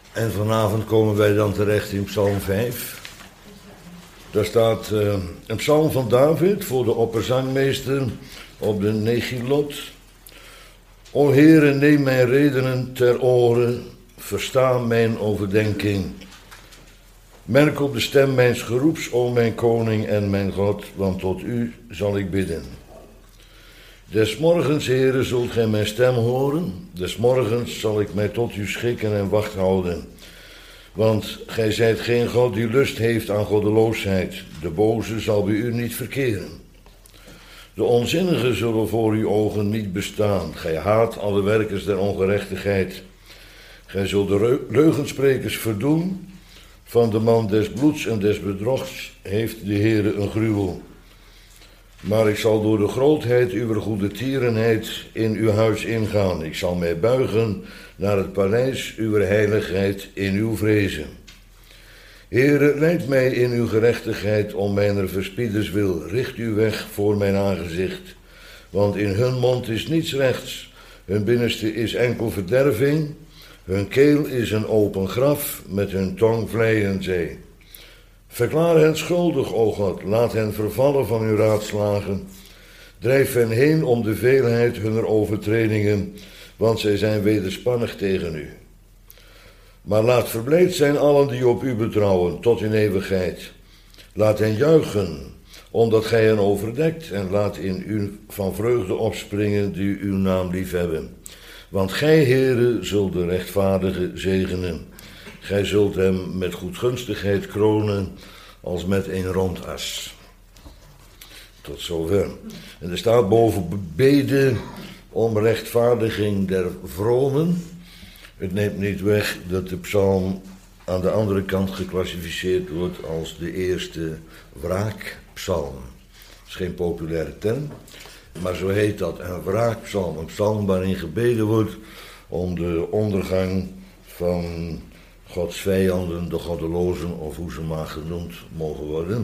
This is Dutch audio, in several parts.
En vanavond komen wij dan terecht in Psalm 5. Daar staat een psalm van David voor de opperzangmeester op de Negilot. O Heere, neem mijn redenen ter oren, versta mijn overdenking. Merk op de stem mijns geroeps, o mijn koning en mijn God, want tot u zal ik bidden. Des morgens, Heere, zult gij mijn stem horen. Des morgens zal ik mij tot u schikken en wacht houden. Want gij zijt geen God die lust heeft aan goddeloosheid. De boze zal bij u niet verkeren. De onzinnigen zullen voor uw ogen niet bestaan. Gij haat alle werkers der ongerechtigheid. Gij zult de leugensprekers verdoen. Van de man des bloeds en des bedrogs heeft de Heere een gruwel. Maar ik zal door de grootheid uw goede tierenheid in uw huis ingaan. Ik zal mij buigen naar het paleis uw heiligheid in uw vrezen. Heere, leid mij in uw gerechtigheid om mijner verspieders wil. Richt uw weg voor mijn aangezicht. Want in hun mond is niets rechts. Hun binnenste is enkel verderving. Hun keel is een open graf. Met hun tong vleien zij. Verklaar hen schuldig, o God. Laat hen vervallen van uw raadslagen. Drijf hen heen om de veelheid hunner overtredingen. Want zij zijn wederspannig tegen u. Maar laat verblijd zijn allen die op u betrouwen, tot in eeuwigheid. Laat hen juichen, omdat gij hen overdekt, en laat in u van vreugde opspringen die uw naam liefhebben. Want gij, Heere, zult de rechtvaardige zegenen. Gij zult hem met goedgunstigheid kronen, als met een rondas. Tot zover. En er staat boven beden om rechtvaardiging der vromen. Het neemt niet weg dat de psalm aan de andere kant geclassificeerd wordt als de eerste wraakpsalm. Dat is geen populaire term, maar zo heet dat, een wraakpsalm. Een psalm waarin gebeden wordt om de ondergang van Gods vijanden, de goddelozen, of hoe ze maar genoemd mogen worden.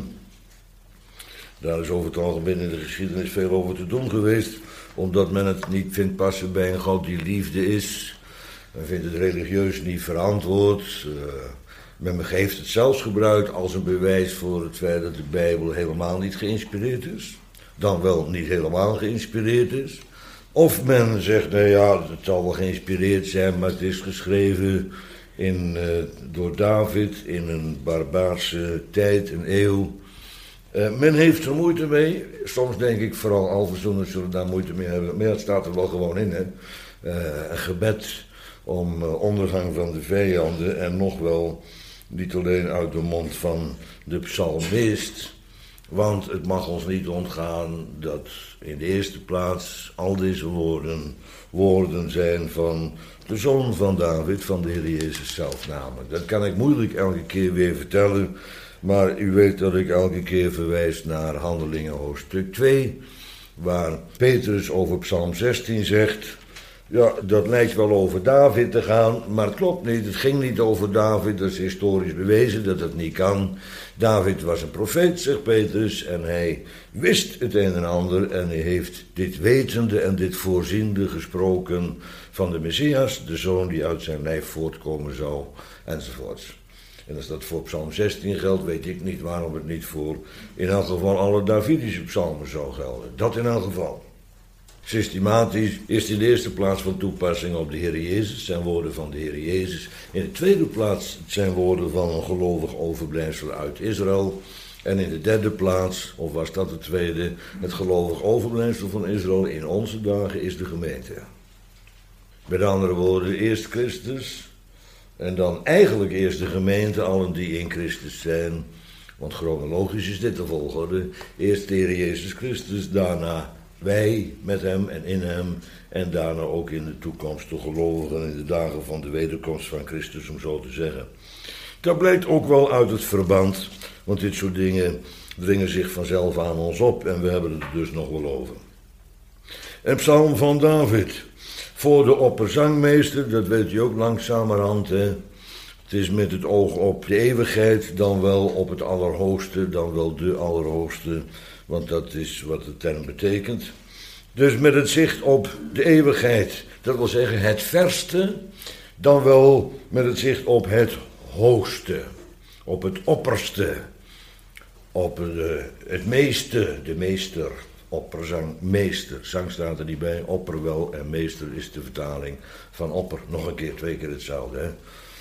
Daar is over het algemeen in de geschiedenis veel over te doen geweest, omdat men het niet vindt passen bij een God die liefde is. Men vindt het religieus niet verantwoord. Men heeft het zelfs gebruikt als een bewijs voor het feit dat de Bijbel helemaal niet geïnspireerd is. Dan wel niet helemaal geïnspireerd is. Of men zegt, nou ja, het zal wel geïnspireerd zijn, maar het is geschreven door David in een barbaarse tijd, een eeuw. Men heeft er moeite mee. Soms denk ik, vooral alverzoeners zullen daar moeite mee hebben. Maar het staat er wel gewoon in, hè. Een gebed om ondergang van de vijanden en nog wel niet alleen uit de mond van de psalmist. Want het mag ons niet ontgaan dat in de eerste plaats al deze woorden zijn van de zoon van David, van de Heer Jezus zelf namelijk. Dat kan ik moeilijk elke keer weer vertellen, maar u weet dat ik elke keer verwijs naar Handelingen hoofdstuk 2, waar Petrus over Psalm 16 zegt, ja, dat lijkt wel over David te gaan, maar het klopt niet. Het ging niet over David, dat is historisch bewezen dat het niet kan. David was een profeet, zegt Petrus, en hij wist het een en ander en hij heeft dit wetende en dit voorziende gesproken van de Messias, de zoon die uit zijn lijf voortkomen zou, enzovoorts. En als dat voor Psalm 16 geldt, weet ik niet waarom het niet voor in elk geval alle Davidische psalmen zou gelden. Dat in elk geval. Systematisch is in de eerste plaats van toepassing op de Heer Jezus, zijn woorden van de Heer Jezus. In de tweede plaats zijn woorden van een gelovig overblijfsel uit Israël. En in de derde plaats, of was dat de tweede, het gelovig overblijfsel van Israël in onze dagen is de gemeente. Met andere woorden, eerst Christus en dan eigenlijk eerst de gemeente, allen die in Christus zijn. Want chronologisch is dit de volgorde. Eerst de Heer Jezus Christus, daarna wij met hem en in hem en daarna ook in de toekomst de gelovigen in de dagen van de wederkomst van Christus, om zo te zeggen. Dat blijkt ook wel uit het verband, want dit soort dingen dringen zich vanzelf aan ons op en we hebben het er dus nog wel over. Een psalm van David, voor de opperzangmeester, dat weet u ook langzamerhand, hè. Het is met het oog op de eeuwigheid, dan wel op het Allerhoogste, dan wel de Allerhoogste, want dat is wat de term betekent. Dus met het zicht op de eeuwigheid, dat wil zeggen het verste, Dan wel met het zicht op het hoogste, op het opperste, op het meeste, de meester, opperzang, meester. Zang staat er niet bij, opper wel en meester is de vertaling van opper. Nog een keer, 2 keer hetzelfde, hè.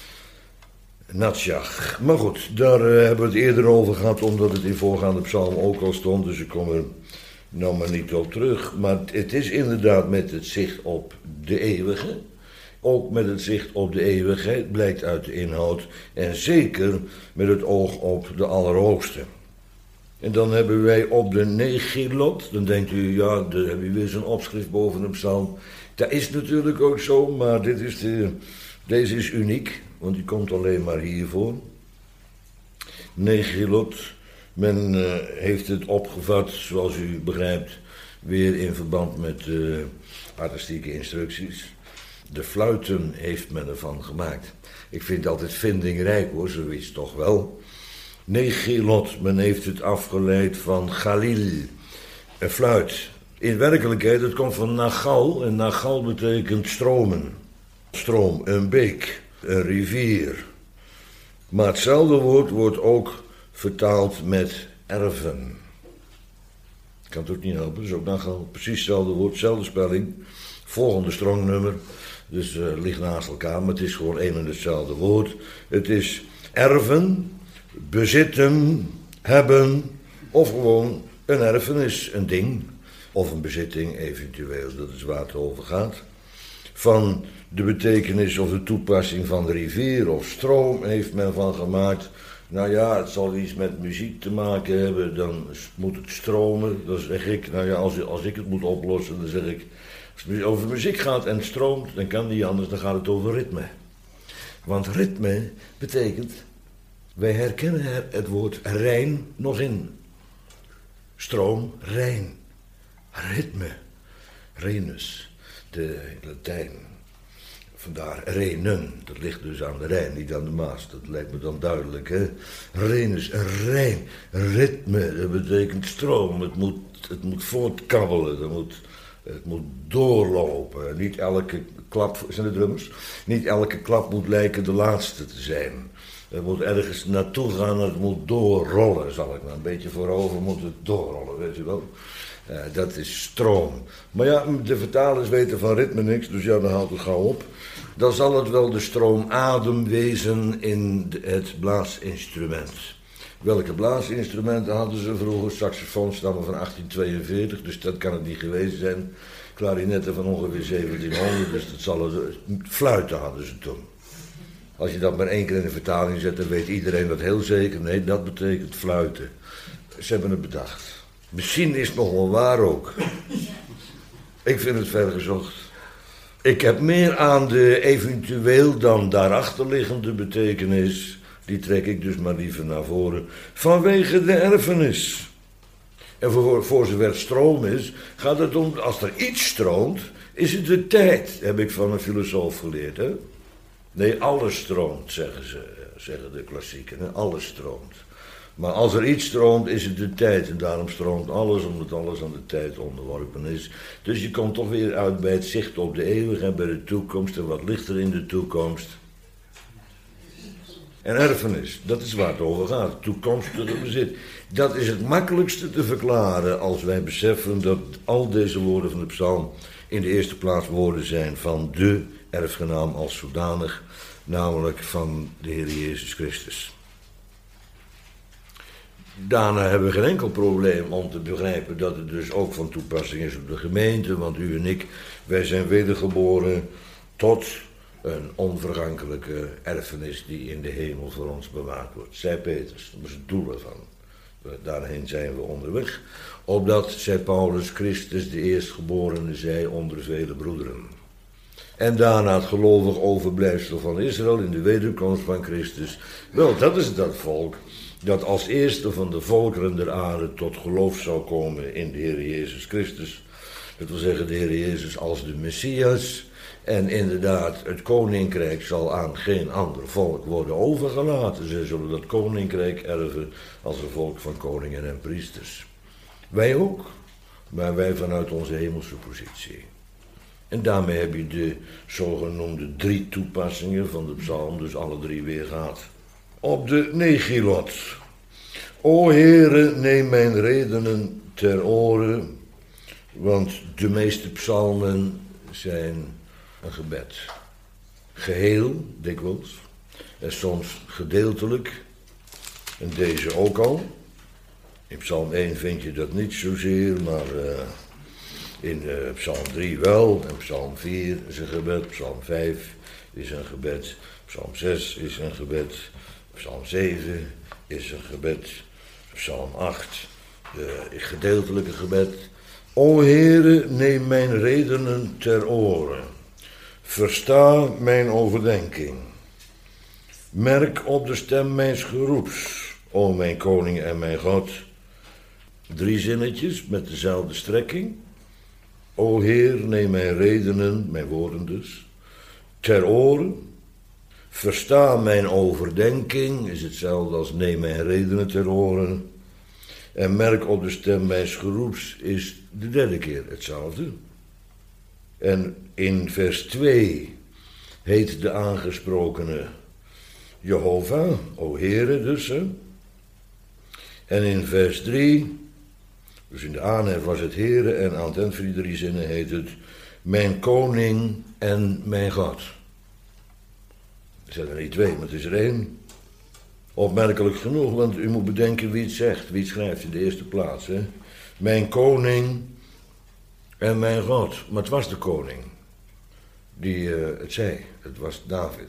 Natsjach. Maar goed, daar hebben we het eerder over gehad, omdat het in voorgaande psalm ook al stond, dus ik kom er nou maar niet op terug. Maar het is inderdaad met het zicht op de eeuwige, ook met het zicht op de eeuwigheid, blijkt uit de inhoud, en zeker met het oog op de Allerhoogste. En dan hebben wij op de Negilot, dan denkt u, ja, daar heb je weer zo'n opschrift boven een psalm. Dat is natuurlijk ook zo, maar deze is uniek, want die komt alleen maar hiervoor. Negilot, men heeft het opgevat, zoals u begrijpt, weer in verband met artistieke instructies. De fluiten heeft men ervan gemaakt. Ik vind het altijd vindingrijk hoor, zoiets toch wel. Negilot, men heeft het afgeleid van Galil, een fluit. In werkelijkheid, het komt van Nagal, en Nagal betekent stromen. Stroom, een beek, een rivier. Maar hetzelfde woord wordt ook vertaald met erven. Ik kan het ook niet helpen, dus ook Nagal, precies hetzelfde woord, dezelfde spelling. Volgende strongnummer, dus ligt naast elkaar, maar het is gewoon één en hetzelfde woord. Het is erven, bezitten, hebben, of gewoon een erfenis, een ding, of een bezitting eventueel, dat is waar het over gaat. Van de betekenis of de toepassing van de rivier of stroom heeft men van gemaakt. Nou ja, het zal iets met muziek te maken hebben, dan moet het stromen. Dan zeg ik, nou ja, als ik het moet oplossen, dan zeg ik, als het over muziek gaat en het stroomt, dan kan die anders, dan gaat het over ritme. Want ritme betekent, wij herkennen het woord rein nog in. Stroom, rein. Ritme, renus, de Latijn. Vandaar renen, dat ligt dus aan de Rijn, niet aan de Maas. Dat lijkt me dan duidelijk, hè. Renus, rein, ritme, dat betekent stroom. Het moet voortkabbelen, het moet doorlopen. Niet elke klap, zijn de drummers? Niet elke klap moet lijken de laatste te zijn. Het moet ergens naartoe gaan, het moet doorrollen, zal ik maar een beetje voorover moet het doorrollen, weet je wel. Dat is stroom. Maar ja, de vertalers weten van ritme niks, dus ja, dan haalt het gauw op. Dan zal het wel de stroomadem wezen in het blaasinstrument. Welke blaasinstrumenten hadden ze vroeger? Saxofoons stammen van 1842, dus dat kan het niet geweest zijn. Klarinetten van ongeveer 1700, dus dat zal het. Fluiten hadden ze toen. Als je dat maar 1 keer in de vertaling zet, dan weet iedereen dat heel zeker. Nee, dat betekent fluiten. Ze hebben het bedacht. Misschien is het nog wel waar ook. Ik vind het vergezocht. Ik heb meer aan de eventueel dan daarachterliggende betekenis. Die trek ik dus maar liever naar voren. Vanwege de erfenis. En voor zover stroom is, gaat het om, als er iets stroomt, is het de tijd. Heb ik van een filosoof geleerd, hè? Nee, alles stroomt, zeggen de klassieken. Hè? Alles stroomt. Maar als er iets stroomt, is het de tijd. En daarom stroomt alles, omdat alles aan de tijd onderworpen is. Dus je komt toch weer uit bij het zicht op de eeuwige en bij de toekomst. En wat ligt er in de toekomst? En erfenis, dat is waar het over gaat. Toekomstige bezit. Dat is het makkelijkste te verklaren als wij beseffen dat al deze woorden van de psalm in de eerste plaats woorden zijn van de erfgenaam als zodanig, namelijk van de Heer Jezus Christus. Daarna hebben we geen enkel probleem om te begrijpen dat het dus ook van toepassing is op de gemeente, want u en ik, wij zijn wedergeboren tot een onvergankelijke erfenis die in de hemel voor ons bewaard wordt. Zei Petrus, dat is het doel ervan. Daarheen zijn we onderweg, opdat, zei Paulus, Christus de eerstgeborene zij onder vele broederen. En daarna het gelovig overblijfsel van Israël in de wederkomst van Christus. Wel, dat is dat volk dat als eerste van de volkeren der aarde tot geloof zou komen in de Heer Jezus Christus. Dat wil zeggen de Heer Jezus als de Messias. En inderdaad, het koninkrijk zal aan geen ander volk worden overgelaten. Zij zullen dat koninkrijk erven als een volk van koningen en priesters. Wij ook, maar wij vanuit onze hemelse positie. En daarmee heb je de zogenoemde 3 toepassingen van de psalm, dus alle 3 weer gehad. Op de Negilot. O Heere, neem mijn redenen ter oren, want de meeste psalmen zijn een gebed. Geheel, dikwijls, en soms gedeeltelijk, en deze ook al. In psalm 1 vind je dat niet zozeer, maar in psalm 3 wel, en psalm 4 is een gebed, psalm 5 is een gebed, psalm 6 is een gebed, psalm 7 is een gebed, psalm 8 gedeeltelijke gebed. O Heere, neem mijn redenen ter oren, versta mijn overdenking. Merk op de stem mijns geroeps, o mijn koning en mijn God. 3 zinnetjes met dezelfde strekking. O Heer, neem mijn redenen, mijn woorden dus, ter oren. Versta mijn overdenking, is hetzelfde als neem mijn redenen ter oren. En merk op de stem mijns geroeps is de 3e keer hetzelfde. En in vers 2 heet de aangesprokene Jehovah, o Heere dus. Hè? En in vers 3, dus in de aanhef was het Heere en aan het eind van die 3 zinnen heet het mijn koning en mijn God. Er zijn er niet 2, maar het is er 1. Opmerkelijk genoeg, want u moet bedenken wie het zegt, wie het schrijft in de eerste plaats. Hè? Mijn koning en mijn God. Maar het was de koning die het zei, het was David.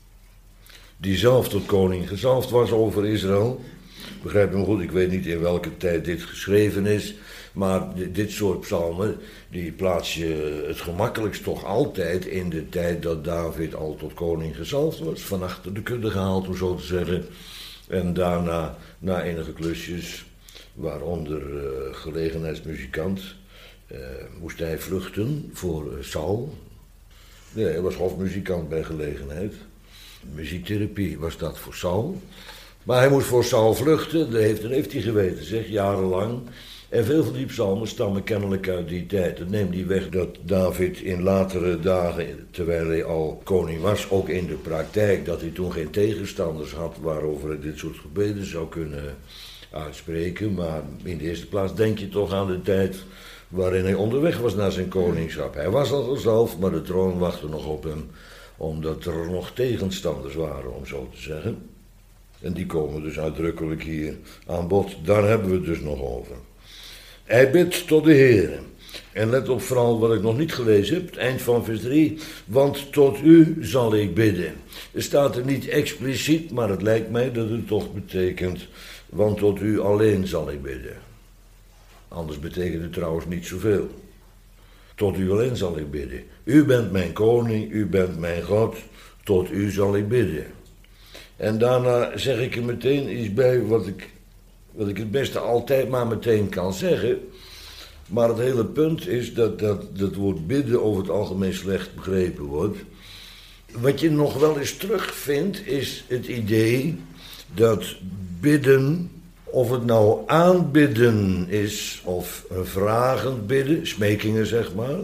Die zelf tot koning gezalfd was over Israël. Begrijp me goed, ik weet niet in welke tijd dit geschreven is, maar dit soort psalmen, die plaats je het gemakkelijkst toch altijd in de tijd dat David al tot koning gezalfd was, van achter de kudde gehaald, om zo te zeggen. En daarna, na enige klusjes, waaronder gelegenheidsmuzikant, moest hij vluchten voor Saul. Nee, hij was hofmuzikant bij gelegenheid. Muziektherapie was dat voor Saul. Maar hij moest voor Saul vluchten, dat heeft hij geweten, zeg, jarenlang. En veel van die psalmen stammen kennelijk uit die tijd. Dat neemt niet weg dat David in latere dagen, terwijl hij al koning was, ook in de praktijk, dat hij toen geen tegenstanders had waarover hij dit soort gebeden zou kunnen uitspreken. Maar in de eerste plaats denk je toch aan de tijd waarin hij onderweg was naar zijn koningschap. Hij was al gezalfd, maar de troon wachtte nog op hem, omdat er nog tegenstanders waren, om zo te zeggen. En die komen dus uitdrukkelijk hier aan bod. Daar hebben we het dus nog over. Hij bidt tot de Heere. En let op vooral wat ik nog niet gelezen heb, het eind van vers 3. Want tot u zal ik bidden. Er staat er niet expliciet, maar het lijkt mij dat het toch betekent, want tot u alleen zal ik bidden. Anders betekent het trouwens niet zoveel. Tot u alleen zal ik bidden. U bent mijn koning, u bent mijn God, tot u zal ik bidden. En daarna zeg ik er meteen iets bij wat ik het beste altijd maar meteen kan zeggen. Maar het hele punt is dat woord bidden over het algemeen slecht begrepen wordt. Wat je nog wel eens terugvindt is het idee dat bidden, of het nou aanbidden is of een vragend bidden, smekingen zeg maar,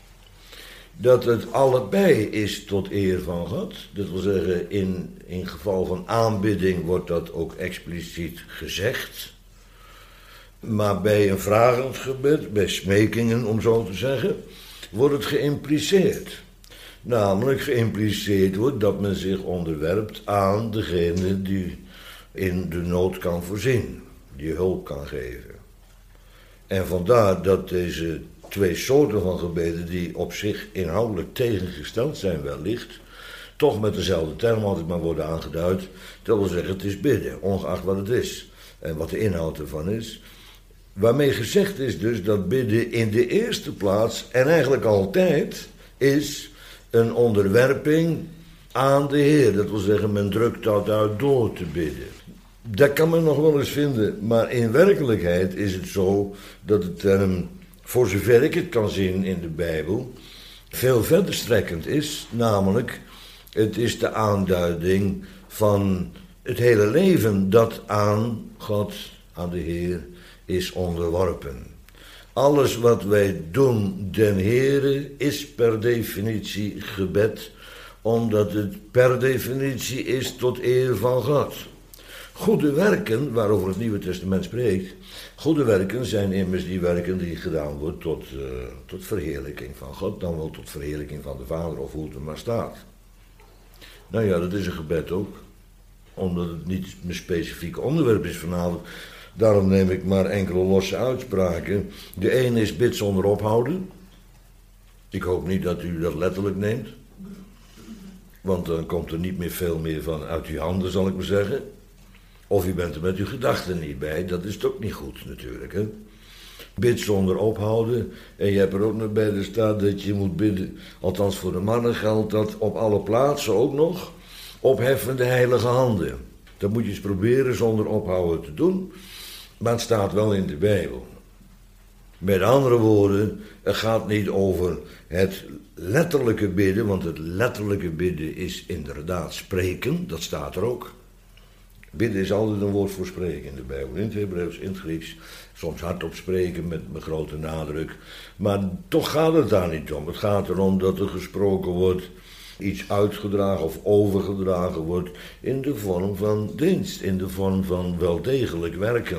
dat het allebei is tot eer van God. Dat wil zeggen, in geval van aanbidding wordt dat ook expliciet gezegd. Maar bij een vragend gebed, bij smekingen om zo te zeggen, wordt het geïmpliceerd. Namelijk geïmpliceerd wordt dat men zich onderwerpt aan degene die in de nood kan voorzien, die hulp kan geven. En vandaar dat deze 2 soorten van gebeden, die op zich inhoudelijk tegengesteld zijn wellicht, toch met dezelfde term altijd maar worden aangeduid. Dat wil zeggen, het is bidden, ongeacht wat het is en wat de inhoud ervan is. Waarmee gezegd is dus dat bidden in de eerste plaats, en eigenlijk altijd, is een onderwerping aan de Heer. Dat wil zeggen, men drukt dat uit door te bidden. Dat kan men nog wel eens vinden, maar in werkelijkheid is het zo dat de term, voor zover ik het kan zien in de Bijbel, veel verder strekkend is. Namelijk, het is de aanduiding van het hele leven dat aan God, aan de Heer, is onderworpen. Alles wat wij doen den Heere is per definitie gebed, omdat het per definitie is tot eer van God. Goede werken, waarover het Nieuwe Testament spreekt, goede werken zijn immers die werken die gedaan worden tot verheerlijking van God, dan wel tot verheerlijking van de Vader, of hoe het er maar staat. Nou ja, dat is een gebed ook, omdat het niet mijn specifieke onderwerp is vanavond. Daarom neem ik maar enkele losse uitspraken. De ene is bid zonder ophouden. Ik hoop niet dat u dat letterlijk neemt, want dan komt er niet meer veel meer van uit uw handen, zal ik maar zeggen. Of u bent er met uw gedachten niet bij, dat is toch niet goed natuurlijk, hè. Bid zonder ophouden, en je hebt er ook nog bij de staat dat je moet bidden, althans voor de mannen geldt dat op alle plaatsen ook nog, opheffen de heilige handen. Dat moet je eens proberen zonder ophouden te doen, maar het staat wel in de Bijbel. Met andere woorden, het gaat niet over het letterlijke bidden, want het letterlijke bidden is inderdaad spreken, dat staat er ook. Bidden is altijd een woord voor spreken in de Bijbel, in het Hebreeuws, in het Grieks. Soms hardop spreken met grote nadruk. Maar toch gaat het daar niet om. Het gaat erom dat er gesproken wordt, iets uitgedragen of overgedragen wordt in de vorm van dienst, in de vorm van wel degelijk werken.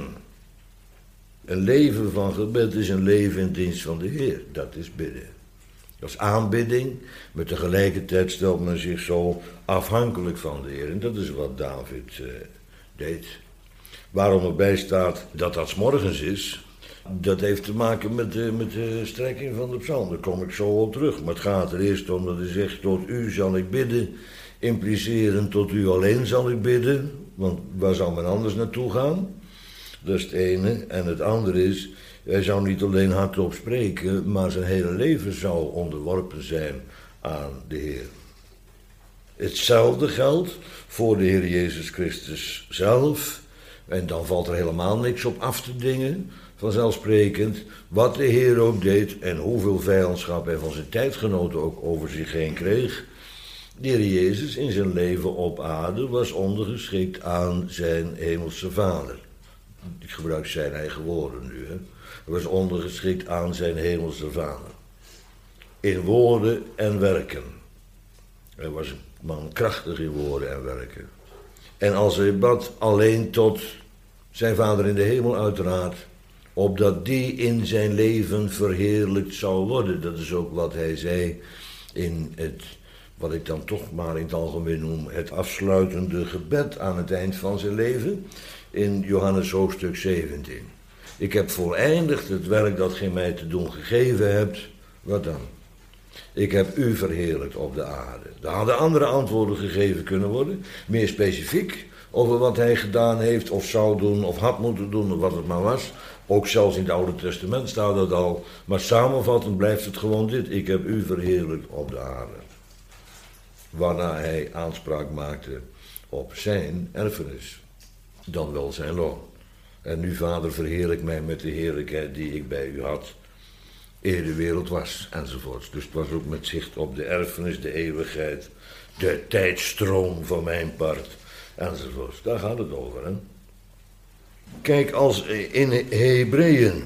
Een leven van gebed is een leven in dienst van de Heer. Dat is bidden. Dat is aanbidding, maar tegelijkertijd stelt men zich zo afhankelijk van de Heer. En dat is wat David deed. Waarom erbij staat dat dat 's morgens is, dat heeft te maken met de strekking van de psalm. Daar kom ik zo op terug. Maar het gaat er eerst om dat hij zegt, tot u zal ik bidden, implicerend tot u alleen zal ik bidden. Want waar zou men anders naartoe gaan? Dat is het ene. En het andere is, hij zou niet alleen hardop spreken, maar zijn hele leven zou onderworpen zijn aan de Heer. Hetzelfde geldt voor de Heer Jezus Christus zelf. En dan valt er helemaal niks op af te dingen. Vanzelfsprekend, wat de Heer ook deed en hoeveel vijandschap hij van zijn tijdgenoten ook over zich heen kreeg. De Heer Jezus in zijn leven op aarde was ondergeschikt aan zijn hemelse Vader. Ik gebruik zijn eigen woorden nu. Hè. Hij was ondergeschikt aan zijn hemelse Vader. In woorden en werken. Hij was een man krachtig in woorden en werken. En als hij bad, alleen tot zijn Vader in de hemel uiteraard, opdat die in zijn leven verheerlijkt zou worden. Dat is ook wat hij zei in het, wat ik dan toch maar in het algemeen noem, het afsluitende gebed aan het eind van zijn leven, in Johannes hoofdstuk 17. Ik heb voleindigd het werk dat gij mij te doen gegeven hebt. Wat dan? Ik heb u verheerlijkt op de aarde. Er hadden andere antwoorden gegeven kunnen worden, meer specifiek, over wat hij gedaan heeft, of zou doen, of had moeten doen, of wat het maar was. Ook zelfs in het Oude Testament staat dat al. Maar samenvattend blijft het gewoon dit. Ik heb u verheerlijkt op de aarde. Waarna hij aanspraak maakte op zijn erfenis. Dan wel zijn loon. En nu, Vader, verheerlijk mij met de heerlijkheid die ik bij u had, eer de wereld was, enzovoorts. Dus het was ook met zicht op de erfenis, de eeuwigheid, de tijdstroom van mijn part, enzovoorts. Daar gaat het over, hè. Kijk, als in Hebreeën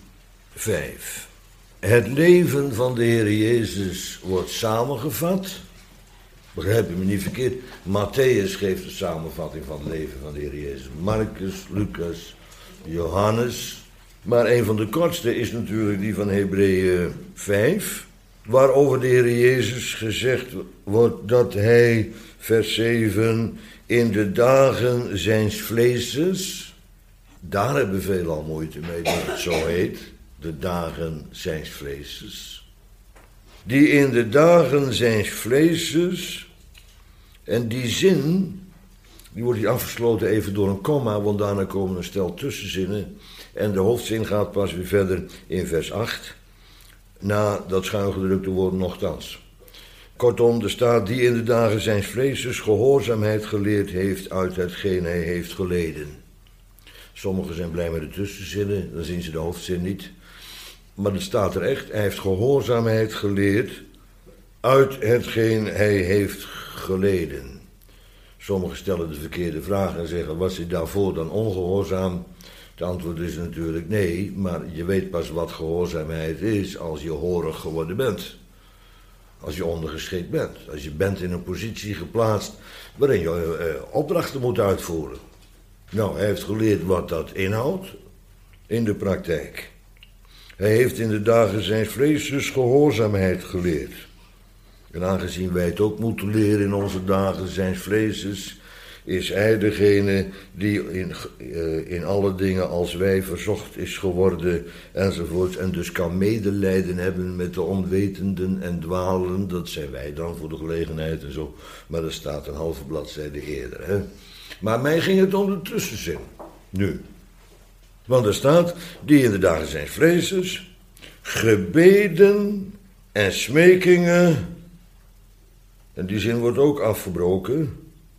5 het leven van de Heer Jezus wordt samengevat, begrijp je me niet verkeerd, Matthäus geeft de samenvatting van het leven van de Heer Jezus, Marcus, Lucas, Johannes, maar een van de kortste is natuurlijk die van Hebreeën 5, waarover de Heer Jezus gezegd wordt dat hij, vers 7, in de dagen zijns vleeses, daar hebben veel al moeite mee dat het zo heet, de dagen zijns vleeses, die in de dagen zijns vleeses, en die zin, die wordt hier afgesloten even door een komma, want daarna komen een stel tussenzinnen. En de hoofdzin gaat pas weer verder in vers 8, na dat schuingedrukte woord nochtans. Kortom, er staat die in de dagen zijns vleeses gehoorzaamheid geleerd heeft uit hetgeen hij heeft geleden. Sommigen zijn blij met de tussenzinnen, dan zien ze de hoofdzin niet. Maar er staat er echt, hij heeft gehoorzaamheid geleerd uit hetgeen hij heeft geleden. Sommigen stellen de verkeerde vraag en zeggen, was hij daarvoor dan ongehoorzaam? Het antwoord is natuurlijk nee, maar je weet pas wat gehoorzaamheid is als je horig geworden bent. Als je ondergeschikt bent. Als je bent in een positie geplaatst waarin je opdrachten moet uitvoeren. Nou, hij heeft geleerd wat dat inhoudt in de praktijk. Hij heeft in de dagen zijns vlees gehoorzaamheid geleerd. En aangezien wij het ook moeten leren in onze dagen zijns vlees, is hij degene die in alle dingen als wij verzocht is geworden enzovoort. En dus kan medelijden hebben met de onwetenden en dwalen. Dat zijn wij dan voor de gelegenheid en zo. Maar dat staat een halve bladzijde eerder. Hè? Maar mij ging het om de tussenzin. Nu. Want er staat, die in de dagen zijns vlees gebeden en smekingen. En die zin wordt ook afgebroken.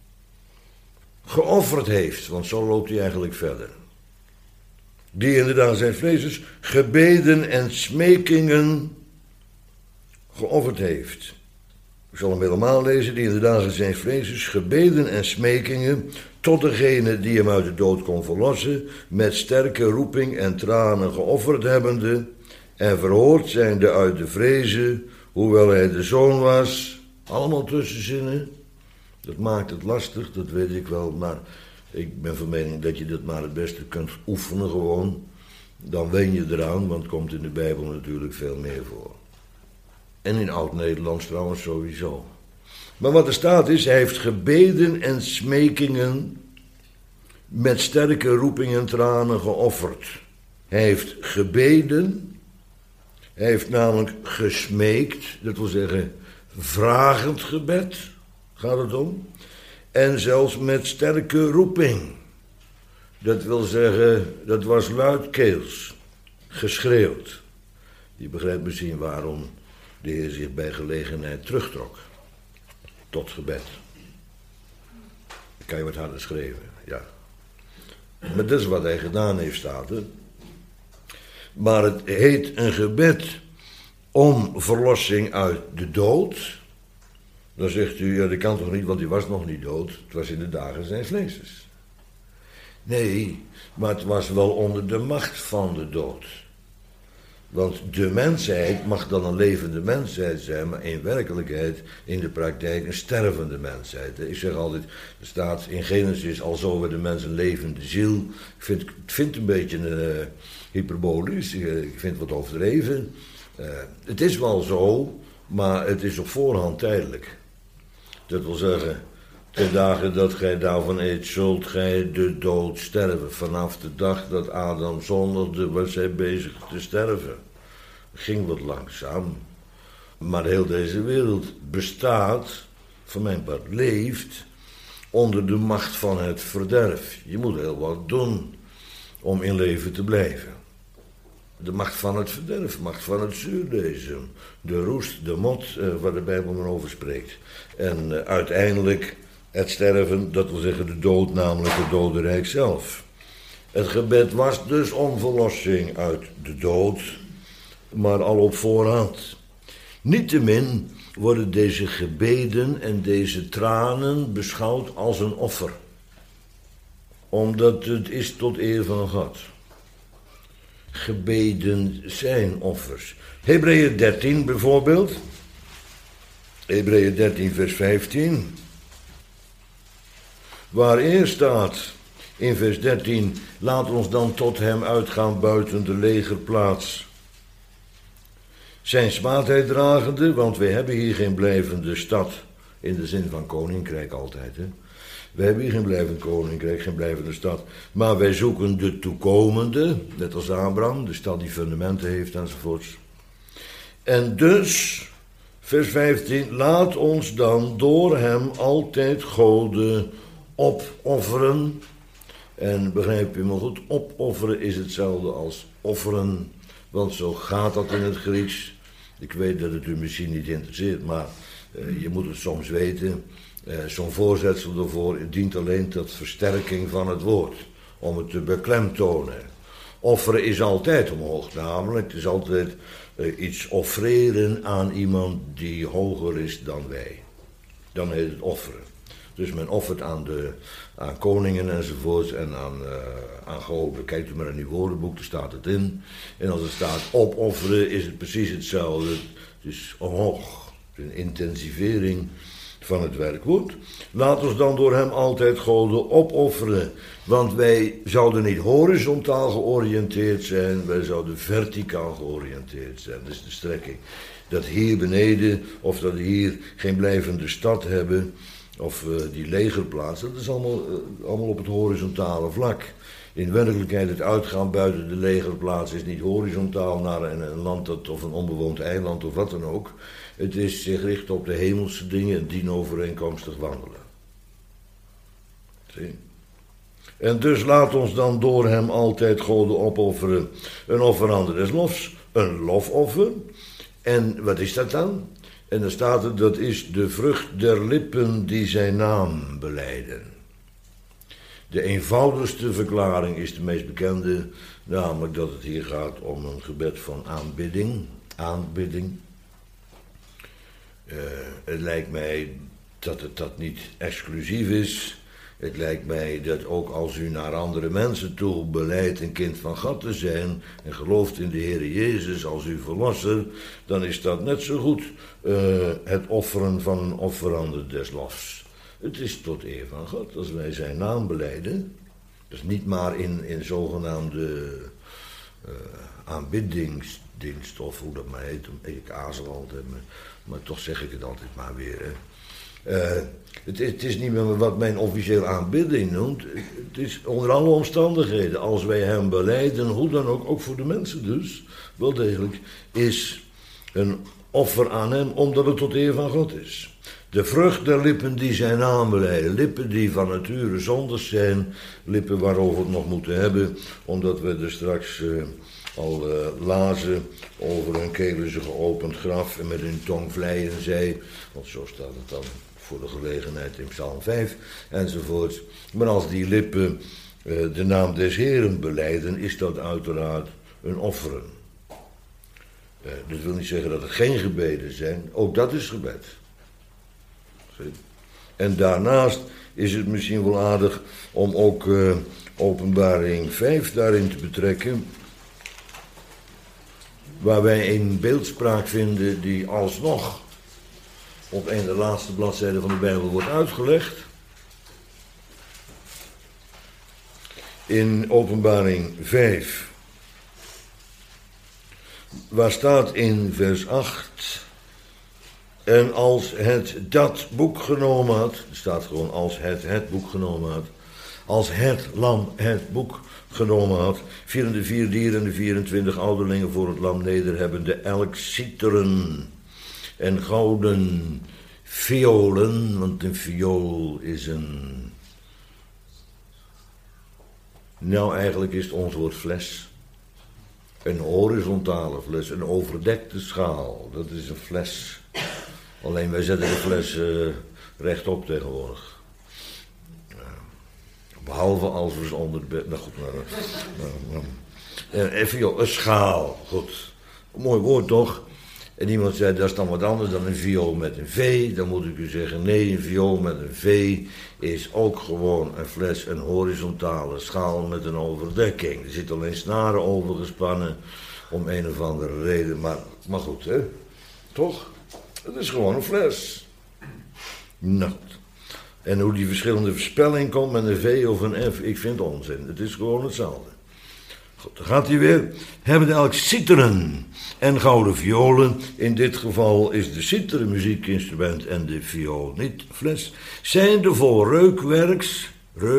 Geofferd heeft, want zo loopt hij eigenlijk verder. Die in de dagen zijns vlees gebeden en smekingen geofferd heeft. Ik zal hem helemaal lezen. Die in de dagen zijns vlees gebeden en smekingen tot degene die hem uit de dood kon verlossen, met sterke roeping en tranen geofferd hebbende, en verhoord zijnde uit de vrezen, hoewel hij de zoon was. Allemaal tussenzinnen. Dat maakt het lastig, dat weet ik wel, maar ik ben van mening dat je dat maar het beste kunt oefenen gewoon. Dan wen je eraan, want het komt in de Bijbel natuurlijk veel meer voor. En in Oud-Nederlands trouwens sowieso. Maar wat er staat is, hij heeft gebeden en smekingen met sterke roeping en tranen geofferd. Hij heeft gebeden, hij heeft namelijk gesmeekt, dat wil zeggen vragend gebed, gaat het om. En zelfs met sterke roeping. Dat wil zeggen, dat was luidkeels, geschreeuwd. Je begrijpt misschien waarom de Heer zich bij gelegenheid terugtrok. Tot gebed. Dan kan je wat harder schreeuwen, ja. Maar dat is wat hij gedaan heeft, staat er. Maar het heet een gebed om verlossing uit de dood. Dan zegt u, ja, dat kan toch niet, want hij was nog niet dood. Het was in de dagen zijns vlees. Nee, maar het was wel onder de macht van de dood. Want de mensheid mag dan een levende mensheid zijn, maar in werkelijkheid, in de praktijk, een stervende mensheid. Ik zeg altijd, er staat in Genesis, alzo werd de mens een levende ziel. Ik vind het een beetje hyperbolisch, ik vind het wat overdreven. Het is wel zo, maar het is op voorhand tijdelijk. Dat wil zeggen, ten dagen dat gij daarvan eet, zult gij de dood sterven. Vanaf de dag dat Adam zondigde, was hij bezig te sterven. Ging wat langzaam, maar heel deze wereld bestaat, voor mijn part leeft, onder de macht van het verderf. Je moet heel wat doen om in leven te blijven. De macht van het verderf, macht van het zuurdezen, de roest, de mot, waar de Bijbel maar over spreekt. En uiteindelijk het sterven, dat wil zeggen de dood, namelijk het dodenrijk zelf. Het gebed was dus om verlossing uit de dood, maar al op voorhand. Niettemin worden deze gebeden en deze tranen beschouwd als een offer. Omdat het is tot eer van God. Gebeden zijn offers. Hebreeën 13 bijvoorbeeld. Hebreeën 13 vers 15. Waar eerst staat in vers 13, laat ons dan tot hem uitgaan buiten de legerplaats. Zijn smaadheid dragende, want wij hebben hier geen blijvende stad. In de zin van koninkrijk altijd, hè. We hebben hier geen blijvend koninkrijk, geen blijvende stad. Maar wij zoeken de toekomende, net als Abraham, de stad die fundamenten heeft enzovoorts. En dus, vers 15, laat ons dan door hem altijd goden opofferen. En begrijp je me goed, opofferen is hetzelfde als offeren, want zo gaat dat in het Grieks. Ik weet dat het u misschien niet interesseert, maar je moet het soms weten. Zo'n voorzetsel ervoor dient alleen tot versterking van het woord, om het te beklemtonen. Offeren is altijd omhoog, namelijk het is altijd iets offreren aan iemand die hoger is dan wij. Dan heet het offeren. Dus men offert aan koningen enzovoort en aan gehopen. Kijkt u maar in uw woordenboek, daar staat het in. En als het staat opofferen, is het precies hetzelfde. Dus omhoog, een intensivering van het werkwoord. Laat ons dan door hem altijd goden opofferen. Want wij zouden niet horizontaal georiënteerd zijn, wij zouden verticaal georiënteerd zijn. Dat is de strekking. Dat hier beneden, of dat hier geen blijvende stad hebben, of die legerplaats, dat is allemaal op het horizontale vlak. In werkelijkheid, het uitgaan buiten de legerplaats is niet horizontaal naar een land of een onbewoond eiland of wat dan ook. Het is zich richt op de hemelse dingen en dienovereenkomstig wandelen. Zie? En dus laat ons dan door hem altijd goden opofferen. Een offerande des lofs, een lofoffer. En wat is dat dan? En dan staat er, dat is de vrucht der lippen die zijn naam belijden. De eenvoudigste verklaring is de meest bekende, namelijk dat het hier gaat om een gebed van aanbidding. Het lijkt mij dat het niet exclusief is. Het lijkt mij dat ook als u naar andere mensen toe belijdt een kind van God te zijn en gelooft in de Heer Jezus als uw verlosser, dan is dat net zo goed het offeren van een offerande des lofs. Het is tot eer van God als wij zijn naam belijden. Dus niet maar in zogenaamde aanbiddingsdienst of hoe dat maar heet. Ik aarzel altijd, maar toch zeg ik het altijd maar weer. Hè. Het is niet meer wat men officieel aanbidding noemt. Het is onder alle omstandigheden. Als wij hem belijden, hoe dan ook voor de mensen dus, wel degelijk, is een offer aan hem, omdat het tot eer van God is. De vrucht der lippen die zijn naam belijden, lippen die van nature zondig zijn, lippen waarover we het nog moeten hebben, omdat we er straks al lazen over een kelen geopend graf en met hun tong vleien zij, want zo staat het dan voor de gelegenheid in Psalm 5 enzovoort. Maar als die lippen de naam des Heeren belijden, is dat uiteraard een offeren. Dat wil niet zeggen dat er geen gebeden zijn, ook dat is gebed. En daarnaast is het misschien wel aardig om ook Openbaring 5 daarin te betrekken, waar wij een beeldspraak vinden die alsnog op een de laatste bladzijden van de Bijbel wordt uitgelegd. In Openbaring 5, waar staat in vers 8... En als het dat boek genomen had, er staat gewoon als het boek genomen had, als het lam het boek genomen had, vielen de 4 dieren en de 24 ouderlingen voor het lam nederhebbende, elk citeren en gouden violen, want een viool is nou eigenlijk is het ons woord fles. Een horizontale fles, een overdekte schaal, dat is een fles. Alleen wij zetten de fles rechtop tegenwoordig. Behalve als we ze onder het bed. Nou goed, even een schaal. Goed. Een mooi woord toch? En iemand zei dat is dan wat anders dan een viool met een V. Dan moet ik u zeggen, nee, een viool met een V is ook gewoon een fles, een horizontale schaal met een overdekking. Er zitten alleen snaren over gespannen om een of andere reden. Maar goed, hè? Toch? Het is gewoon een fles. Nou. En hoe die verschillende voorspelling komt met een V of een F, ik vind onzin. Het is gewoon hetzelfde. Goed, dan gaat hij weer. Hebben elk citeren en gouden violen. In dit geval is de citeren muziekinstrument en de viool niet fles. Zijn de vol reukwerks.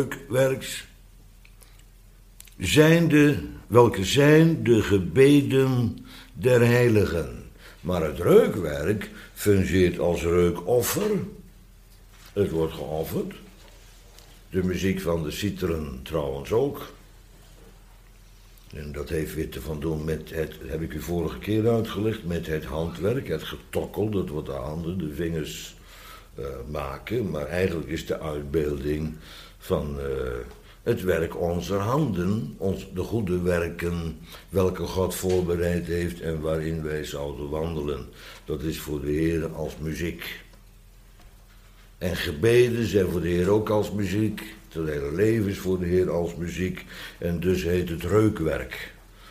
Welke zijn de gebeden der heiligen. Maar het reukwerk fungeert als reukoffer. Het wordt geofferd. De muziek van de citeren trouwens ook. En dat heeft weer te van doen met het, heb ik u vorige keer uitgelegd, met het handwerk, het getokkel, dat wat de handen, de vingers maken. Maar eigenlijk is de uitbeelding van het werk onze handen, de goede werken, welke God voorbereid heeft en waarin wij zouden wandelen. Dat is voor de Heer als muziek. En gebeden zijn voor de Heer ook als muziek. Het hele leven is voor de Heer als muziek. En dus heet het reukwerk.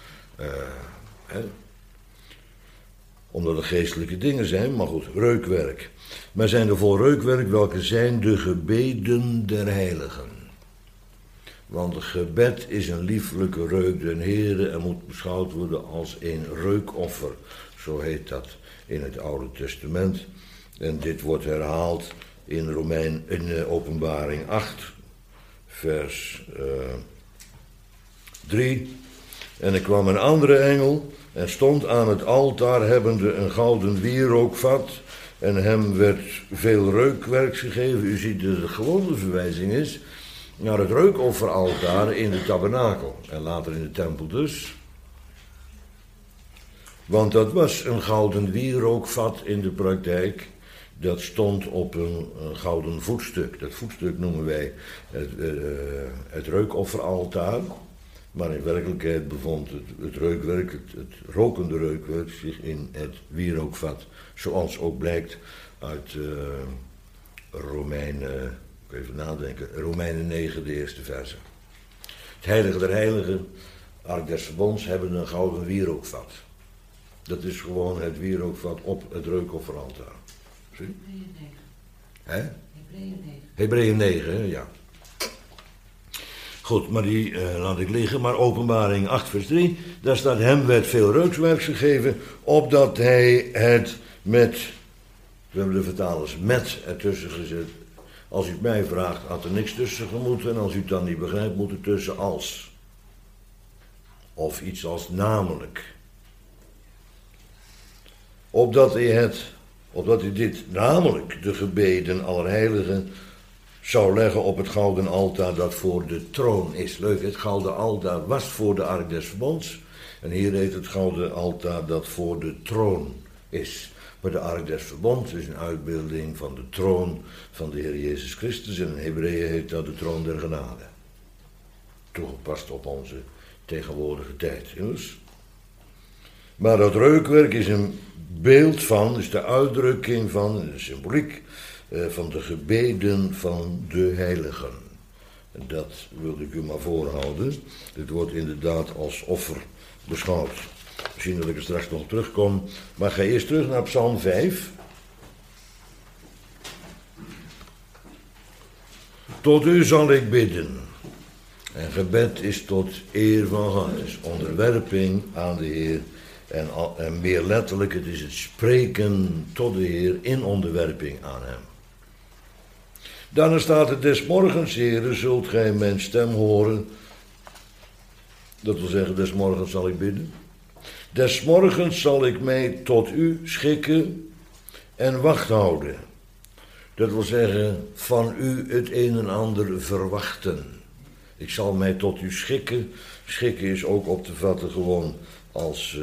Omdat het geestelijke dingen zijn, maar goed, reukwerk. Maar zijn er vol reukwerk, welke zijn de gebeden der heiligen. Want het gebed is een lieflijke reuk den Heere en moet beschouwd worden als een reukoffer. Zo heet dat in het Oude Testament. En dit wordt herhaald in Openbaring 8, vers 3. En er kwam een andere engel en stond aan het altaar hebbende een gouden wierookvat. En hem werd veel reukwerk gegeven. U ziet dat het gewoon een verwijzing is naar het reukofferaltaar in de tabernakel. En later in de tempel dus. Want dat was een gouden wierookvat in de praktijk. Dat stond op een gouden voetstuk. Dat voetstuk noemen wij het reukofferaltaar. Maar in werkelijkheid bevond het reukwerk, het rokende reukwerk, zich in het wierookvat. Zoals ook blijkt uit Romeinen, even nadenken, Romeinen 9, de eerste verse. Het heilige der heiligen, ark des verbonds, hebben een gouden wierookvat. Dat is gewoon het wierookvat op het reukofferaltaar. Zie? Hebreeën 9. Hebreeën 9, ja. Goed, maar die laat ik liggen. Maar Openbaring 8 vers 3, daar staat: hem werd veel reukwerk gegeven, opdat hij het met, we hebben de vertalers met ertussen gezet. Als u het mij vraagt, had er niks tussen gemoeten. En als u het dan niet begrijpt, moet er tussen als. Of iets als namelijk. Opdat hij dit, namelijk de gebeden allerheiligen, zou leggen op het gouden altaar dat voor de troon is. Leuk, het gouden altaar was voor de ark des verbonds. En hier heet het gouden altaar dat voor de troon is. Maar de ark des verbonds is een uitbeelding van de troon van de Heer Jezus Christus. En in Hebreeën heet dat de troon der genade. Toegepast op onze tegenwoordige tijd. Dus. Maar dat reukwerk is een beeld van, is de uitdrukking van, de symboliek van de gebeden van de heiligen. En dat wilde ik u maar voorhouden. Dit wordt inderdaad als offer beschouwd. Misschien dat ik er straks nog terugkom. Maar ga eerst terug naar Psalm 5. Tot u zal ik bidden. En gebed is tot eer van God. Het is onderwerping aan de Heer. En meer letterlijk, het is het spreken tot de Heer in onderwerping aan hem. Daarna staat het: des morgens, Heere, zult gij mijn stem horen. Dat wil zeggen, des morgens zal ik bidden. Des morgens zal ik mij tot u schikken en wacht houden. Dat wil zeggen, van u het een en ander verwachten. Ik zal mij tot u schikken. Schikken is ook op te vatten gewoon als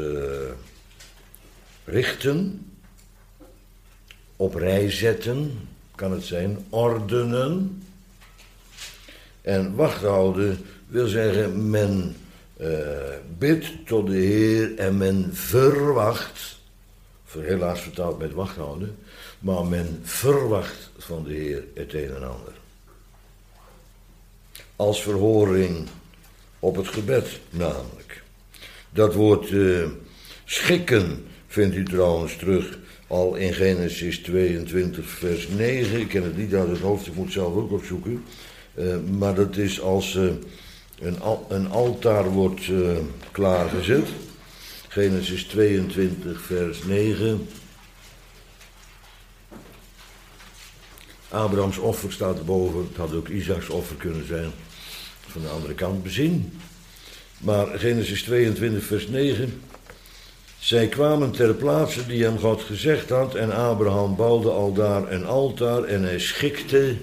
richten, op rij zetten, kan het zijn, ordenen. En wacht houden wil zeggen, men bidt tot de Heer en men verwacht, helaas vertaald met wacht houden, maar men verwacht van de Heer het een en ander. Als verhoring op het gebed namelijk. Dat woord schikken vindt u trouwens terug al in Genesis 22 vers 9. Ik ken het niet uit het hoofd, ik moet het zelf ook opzoeken. Maar dat is als een altaar wordt klaargezet. Genesis 22 vers 9. Abrahams offer staat erboven. Het had ook Isaaks offer kunnen zijn. Van de andere kant bezien. Maar Genesis 22 vers 9. Zij kwamen ter plaatse die hem God gezegd had. En Abraham bouwde aldaar een altaar. En hij schikte.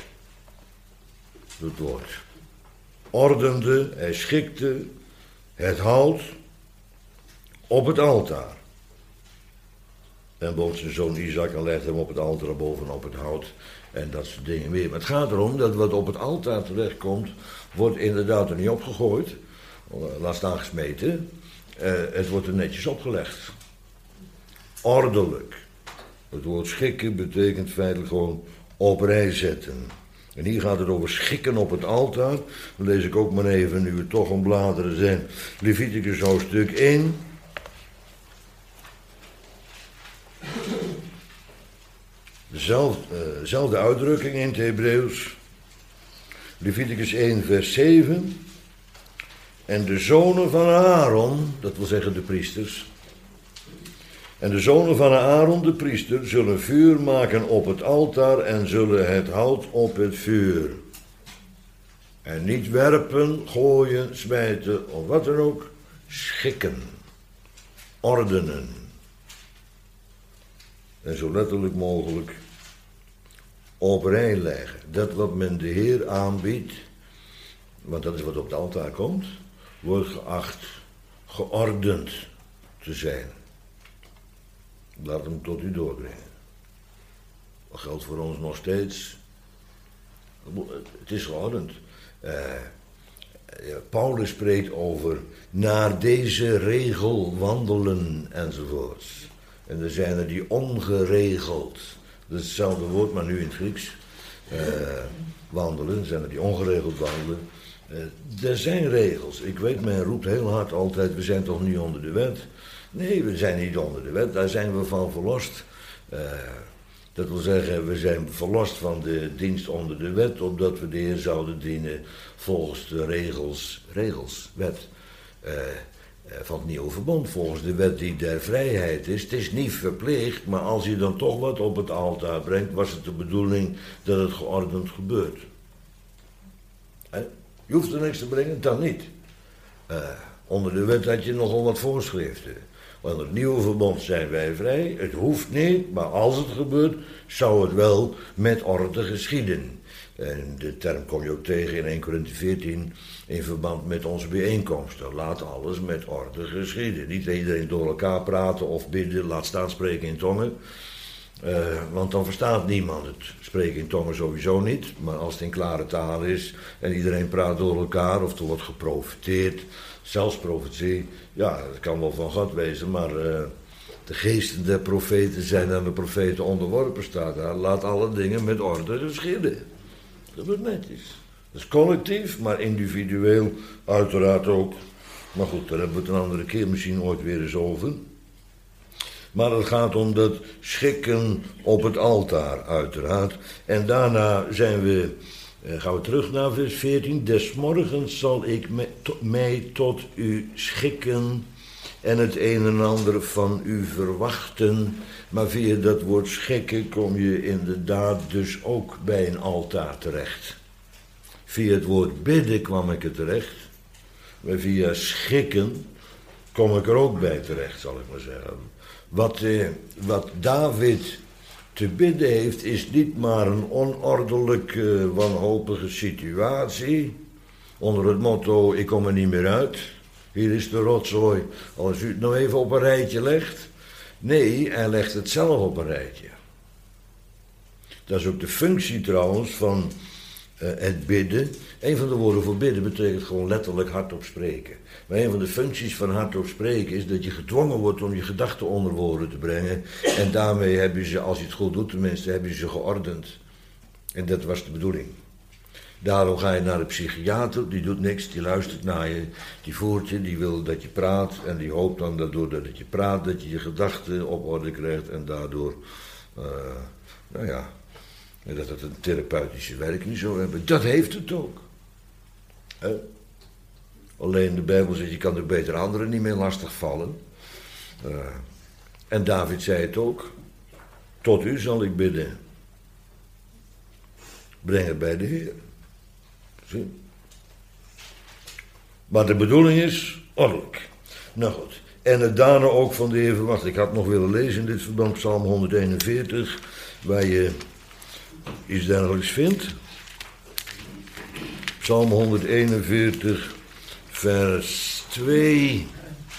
Het woord. Ordende. Hij schikte het hout op het altaar. En bond zijn zoon Isaac en legde hem op het altaar bovenop het hout. En dat soort dingen meer. Maar het gaat erom dat wat op het altaar terechtkomt, wordt inderdaad er niet opgegooid. Laat staan gesmeten. Het wordt er netjes opgelegd. Ordelijk. Het woord schikken betekent feitelijk gewoon op rij zetten. En hier gaat het over schikken op het altaar. Dan lees ik ook maar even, nu we toch om bladeren zijn, Leviticus hoofdstuk 1. Dezelfde uitdrukking in het Hebreeuws. Leviticus 1 vers 7. En de zonen van Aaron, dat wil zeggen de priesters. En de zonen van Aaron, de priester, zullen vuur maken op het altaar en zullen het hout op het vuur. En niet werpen, gooien, smijten of wat dan ook. Schikken. Ordenen. En zo letterlijk mogelijk op rij leggen. Dat wat men de Heer aanbiedt, want dat is wat op het altaar komt, wordt geacht geordend te zijn. Laat hem tot u doorbrengen. Dat geldt voor ons nog steeds. Het is geordend. Paulus spreekt over naar deze regel wandelen enzovoorts. En er zijn er die ongeregeld, dat is hetzelfde woord maar nu in het Grieks, wandelen, zijn er die ongeregeld wandelen. Er zijn regels. Ik weet, men roept heel hard altijd, we zijn toch niet onder de wet? Nee, we zijn niet onder de wet, daar zijn we van verlost. Dat wil zeggen, we zijn verlost van de dienst onder de wet, opdat we de Heer zouden dienen volgens de wet van het nieuwe verbond, volgens de wet die der vrijheid is. Het is niet verplicht, maar als je dan toch wat op het altaar brengt, was het de bedoeling dat het geordend gebeurt. Je hoeft er niks te brengen, dan niet. Onder de wet had je nogal wat voorschriften. Onder het nieuwe verbond zijn wij vrij. Het hoeft niet, maar als het gebeurt, zou het wel met orde geschieden. En de term kom je ook tegen in 1 Korinthe 14 in verband met onze bijeenkomsten. Laat alles met orde geschieden. Niet iedereen door elkaar praten of bidden, laat staan spreken in tongen. Want dan verstaat niemand het. Spreken in tongen sowieso niet. Maar als het in klare taal is en iedereen praat door elkaar of er wordt geprofeteerd, zelfs profetie, ja, dat kan wel van God wezen, maar de geesten der profeten zijn aan de profeten onderworpen, staat daar. Laat alle dingen met orde geschieden. Dat wordt netjes. Dat is collectief, maar individueel uiteraard ook. Maar goed, daar hebben we het een andere keer misschien ooit weer eens over. Maar het gaat om dat schikken op het altaar, uiteraard. En daarna gaan we terug naar vers 14. Des morgens zal ik mij tot u schikken en het een en ander van u verwachten. Maar via dat woord schikken kom je inderdaad dus ook bij een altaar terecht. Via het woord bidden kwam ik er terecht. Maar via schikken kom ik er ook bij terecht, zal ik maar zeggen. Wat David te bidden heeft, is niet maar een onordelijke, wanhopige situatie. Onder het motto, ik kom er niet meer uit. Hier is de rotzooi. Als u het nou even op een rijtje legt. Nee, hij legt het zelf op een rijtje. Dat is ook de functie trouwens van het bidden. Een van de woorden voor bidden betekent gewoon letterlijk hardop spreken. Maar een van de functies van hardop spreken is dat je gedwongen wordt om je gedachten onder woorden te brengen. En daarmee heb je ze, als je het goed doet tenminste, heb je ze geordend. En dat was de bedoeling. Daarom ga je naar de psychiater, die doet niks, die luistert naar je, die voert je, die wil dat je praat. En die hoopt dan dat doordat je praat, dat je je gedachten op orde krijgt en daardoor, dat het een therapeutische werking zou hebben. Dat heeft het ook. Alleen de Bijbel zegt, je kan er beter anderen niet meer lastigvallen. En David zei het ook. Tot u zal ik bidden. Breng het bij de Heer. Zie? Maar de bedoeling is ordelijk. Nou goed. En het daarna ook van de Heer verwacht. Ik had nog willen lezen in dit verband Psalm 141. Waar je iets dergelijks vindt. Psalm 141 vers 2.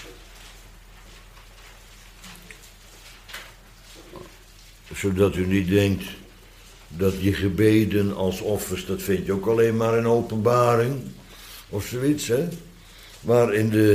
Zodat u niet denkt dat je gebeden als offers, dat vind je ook alleen maar in Openbaring of zoiets, hè. Maar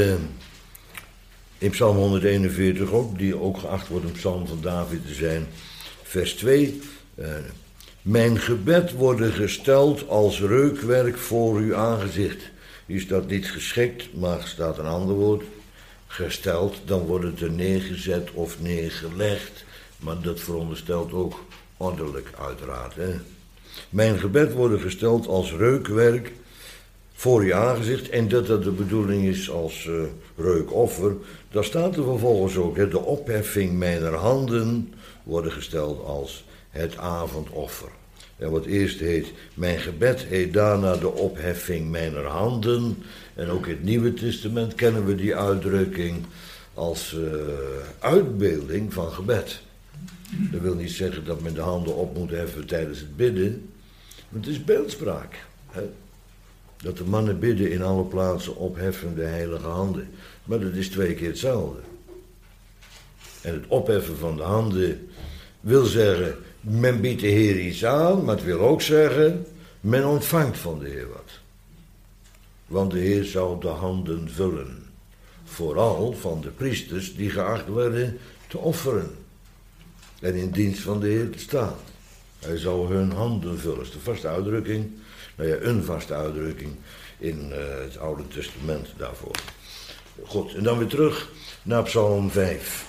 in Psalm 141 ook, die ook geacht wordt een psalm van David te zijn, vers 2. Mijn gebed worden gesteld als reukwerk voor uw aangezicht. Hier staat niet geschikt, maar staat een ander woord. Gesteld, dan wordt het er neergezet of neergelegd. Maar dat veronderstelt ook ordelijk uiteraard. Hè? Mijn gebed worden gesteld als reukwerk voor uw aangezicht. En dat de bedoeling is als reukoffer. Daar staat er vervolgens ook. Hè? De opheffing mijner handen worden gesteld als het avondoffer. En wat eerst heet, mijn gebed heet daarna de opheffing mijner handen. En ook in het Nieuwe Testament kennen we die uitdrukking als uitbeelding van gebed. Dat wil niet zeggen dat men de handen op moet heffen tijdens het bidden. Maar het is beeldspraak. Hè? Dat de mannen bidden in alle plaatsen opheffen de heilige handen. Maar dat is 2 keer hetzelfde. En het opheffen van de handen wil zeggen, men biedt de Heer iets aan, maar het wil ook zeggen, men ontvangt van de Heer wat. Want de Heer zou de handen vullen. Vooral van de priesters die geacht werden te offeren. En in dienst van de Heer te staan. Hij zou hun handen vullen. Dat is de vaste uitdrukking. Nou ja, een vaste uitdrukking in het Oude Testament daarvoor. Goed, en dan weer terug naar Psalm 5.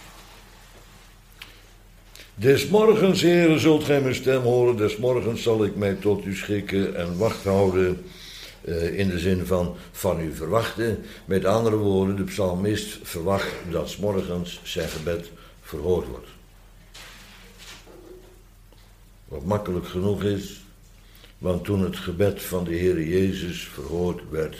Des morgens, Heere, zult gij mijn stem horen. Des morgens zal ik mij tot u schikken en wacht houden. In de zin van u verwachten. Met andere woorden, de psalmist verwacht dat 's morgens zijn gebed verhoord wordt. Wat makkelijk genoeg is, want toen het gebed van de Heere Jezus verhoord werd,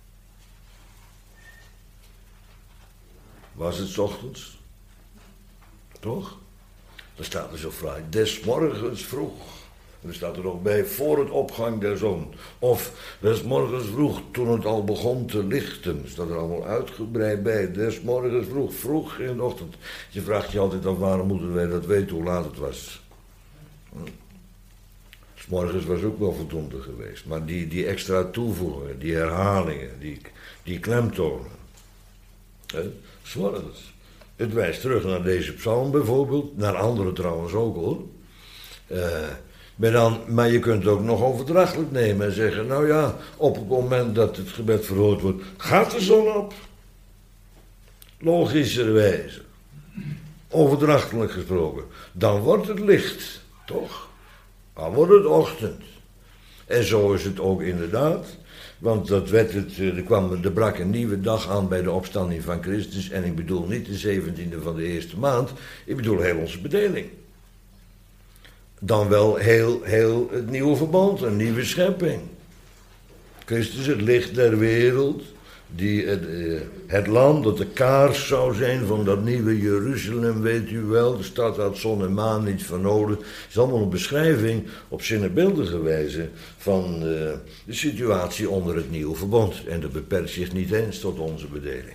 was het 's ochtends? Toch? Dan staat er zo fraai, des morgens vroeg. En er staat er nog bij, voor het opgang der zon. Of, des morgens vroeg, toen het al begon te lichten. Er staat er allemaal uitgebreid bij. Des morgens vroeg, vroeg in de ochtend. Je vraagt je altijd af, waarom moeten wij dat weten, hoe laat het was? 's morgens was ook wel voldoende geweest. Maar die extra toevoegingen, die herhalingen, die klemtonen. 's morgens. Het wijst terug naar deze psalm bijvoorbeeld. Naar andere trouwens ook hoor. Maar je kunt het ook nog overdrachtelijk nemen en zeggen, nou ja, op het moment dat het gebed verhoord wordt, gaat de zon op. Logischerwijze. Overdrachtelijk gesproken. Dan wordt het licht, toch? Dan wordt het ochtend. En zo is het ook inderdaad. Want er brak een nieuwe dag aan bij de opstanding van Christus. En ik bedoel niet de 17e van de eerste maand. Ik bedoel heel onze bedeling. Dan wel heel het nieuwe verbond, een nieuwe schepping. Christus, het licht der wereld, het lam dat de kaars zou zijn van dat nieuwe Jeruzalem, weet u wel. De stad had zon en maan niet van nodig. Het is allemaal een beschrijving op zinnebeeldige wijze van de situatie onder het nieuwe verbond. En dat beperkt zich niet eens tot onze bedeling.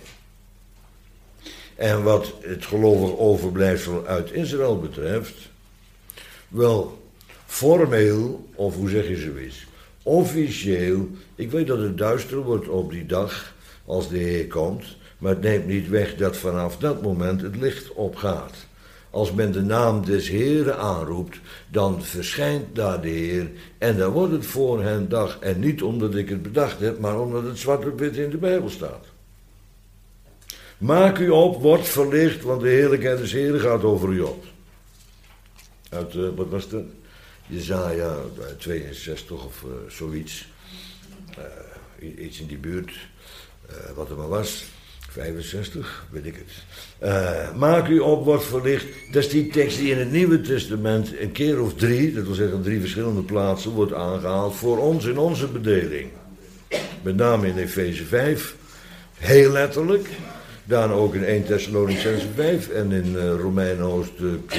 En wat het gelovig overblijfsel uit Israël betreft, wel, formeel, of hoe zeg je zoiets, officieel, ik weet dat het duister wordt op die dag als de Heer komt, maar het neemt niet weg dat vanaf dat moment het licht opgaat. Als men de naam des Heeren aanroept, dan verschijnt daar de Heer en dan wordt het voor hen dag. En niet omdat ik het bedacht heb, maar omdat het zwart op wit in de Bijbel staat. Maak u op, word verlicht, want de heerlijkheid des Heeren gaat over u op. Uit, wat was dat? Jesaja 62 of zoiets. Iets in die buurt. Wat er maar was. 65, weet ik het. Maak u op, wordt verlicht. Dat is die tekst die in het Nieuwe Testament een keer of 3, dat wil zeggen 3 verschillende plaatsen, wordt aangehaald voor ons in onze bedeling. Met name in Efeze 5, heel letterlijk. Daarna ook in 1 Thessalonicenzen 5 en in Romeinen hoofdstuk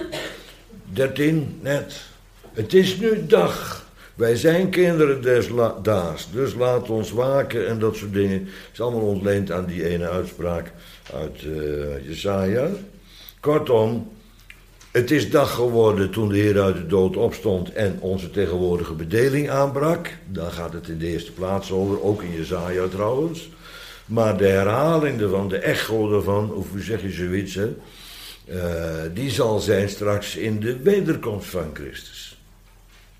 13 net. Het is nu dag. Wij zijn kinderen des daags, dus laat ons waken en dat soort dingen. Het is allemaal ontleend aan die ene uitspraak uit Jesaja. Kortom, het is dag geworden toen de Heer uit de dood opstond en onze tegenwoordige bedeling aanbrak. Daar gaat het in de eerste plaats over, ook in Jesaja trouwens. Maar de herhaling ervan, de echo ervan, of hoe zeg je zoiets, hè, die zal zijn straks in de wederkomst van Christus.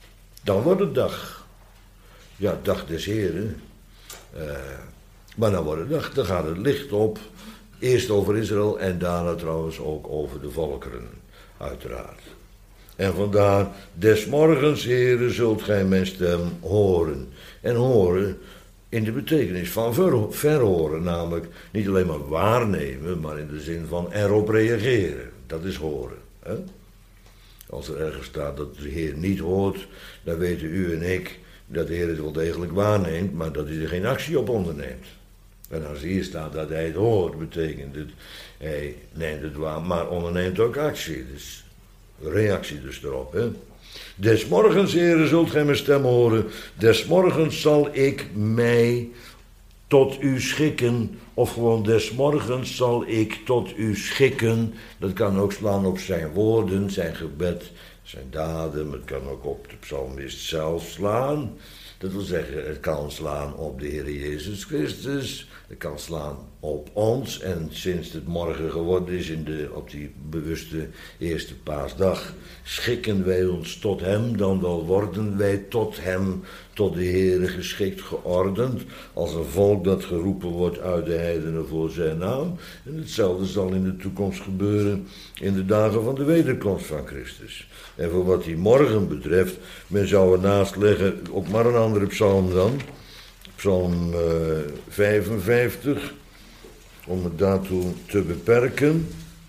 Dan wordt het dag. Ja, dag des Heren. Maar dan wordt het dag. Dan gaat het licht op. Eerst over Israël en daarna trouwens ook over de volkeren. Uiteraard. En vandaar, des morgens, Heren, zult gij mijn stem horen. En horen in de betekenis van verhoren, namelijk niet alleen maar waarnemen, maar in de zin van erop reageren. Dat is horen. Hè? Als er ergens staat dat de Heer niet hoort, dan weten u en ik dat de Heer het wel degelijk waarneemt, maar dat hij er geen actie op onderneemt. En als hier staat dat hij het hoort, betekent het, hij neemt het waar, maar onderneemt ook actie. Dus reactie dus erop. Hè? Des morgens, Heere, zult gij mijn stem horen. Des morgens zal ik mij tot u schikken. Of gewoon des morgens zal ik tot u schikken. Dat kan ook slaan op zijn woorden, zijn gebed, zijn daden. Maar het kan ook op de psalmist zelf slaan. Dat wil zeggen, het kan slaan op de Heer Jezus Christus. Het kan slaan op ons. En sinds het morgen geworden is, op die bewuste eerste paasdag, schikken wij ons tot hem. Dan wel worden wij tot hem, tot de Heere geschikt, geordend. Als een volk dat geroepen wordt uit de heidenen voor zijn naam. En hetzelfde zal in de toekomst gebeuren in de dagen van de wederkomst van Christus. En voor wat die morgen betreft, men zou ernaast leggen, ook maar een andere psalm dan. Psalm 55, om het daartoe te beperken.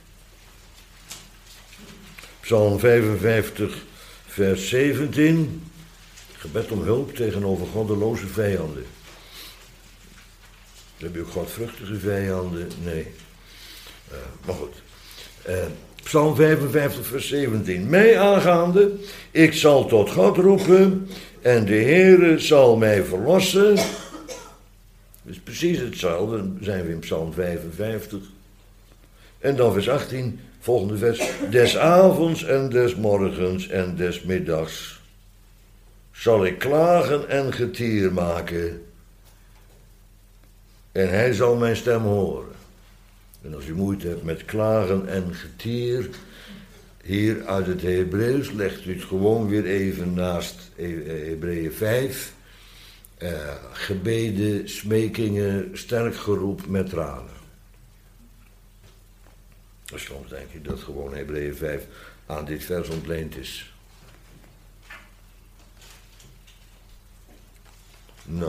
Psalm 55, vers 17. Gebed om hulp tegenover goddeloze vijanden. Heb je ook godvruchtige vijanden? Nee. Maar goed. Psalm 55, vers 17. Mij aangaande, ik zal tot God roepen en de Heere zal mij verlossen. Dat is precies hetzelfde, dan zijn we in Psalm 55. En dan vers 18, volgende vers. Des avonds en des morgens en des middags zal ik klagen en getier maken. En hij zal mijn stem horen. En als u moeite hebt met klagen en getier, hier uit het Hebreeuws, legt u het gewoon weer even naast Hebreeën 5. Gebeden, smekingen, sterk geroep met tranen. Soms denk ik dat gewoon Hebreeën 5 aan dit vers ontleend is. Nou.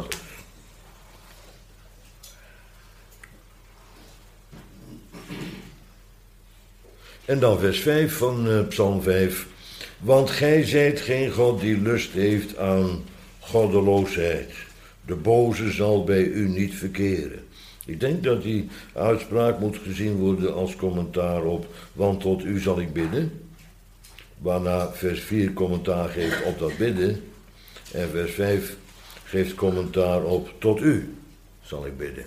En dan vers 5 van Psalm 5. Want gij zijt geen God die lust heeft aan goddeloosheid. De boze zal bij u niet verkeren. Ik denk dat die uitspraak moet gezien worden als commentaar op, want tot u zal ik bidden. Waarna vers 4 commentaar geeft op dat bidden. En vers 5 geeft commentaar op, tot u zal ik bidden.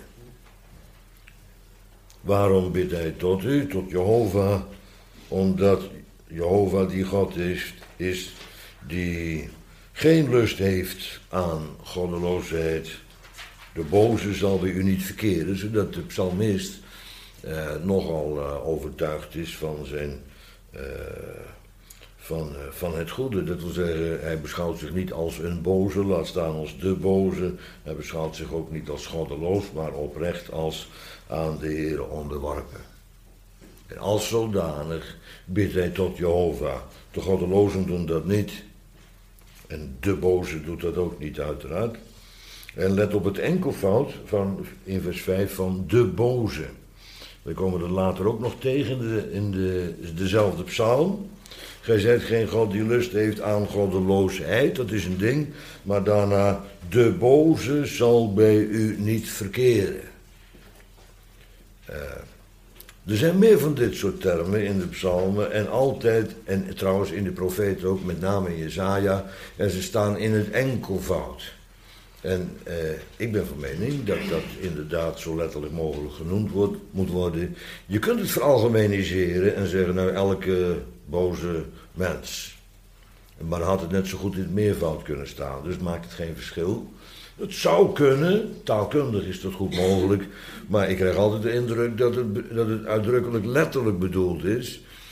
Waarom bidt hij tot u, tot Jehovah? Omdat Jehovah die God is die geen lust heeft aan goddeloosheid. De boze zal bij u niet verkeren, zodat de psalmist nogal overtuigd is van zijn van het goede. Dat wil zeggen, hij beschouwt zich niet als een boze, laat staan als de boze. Hij beschouwt zich ook niet als goddeloos, maar oprecht als aan de Heere onderworpen. En als zodanig bidt hij tot Jehovah. De goddelozen doen dat niet. En de boze doet dat ook niet, uiteraard. En let op het enkelvoud in vers 5 van de boze. We komen er later ook nog tegen in dezelfde psalm. Gij zijt geen God die lust heeft aan goddeloosheid, dat is een ding. Maar daarna, de boze zal bij u niet verkeren. Er zijn meer van dit soort termen in de psalmen en altijd, en trouwens in de profeten ook, met name in Jesaja, en ze staan in het enkelvoud. En ik ben van mening dat dat inderdaad zo letterlijk mogelijk genoemd moet worden. Je kunt het veralgemeniseren en zeggen, nou, elke boze mens. Maar had het net zo goed in het meervoud kunnen staan, dus maakt het geen verschil. Het zou kunnen, taalkundig is dat goed mogelijk, maar ik krijg altijd de indruk dat het uitdrukkelijk letterlijk bedoeld is.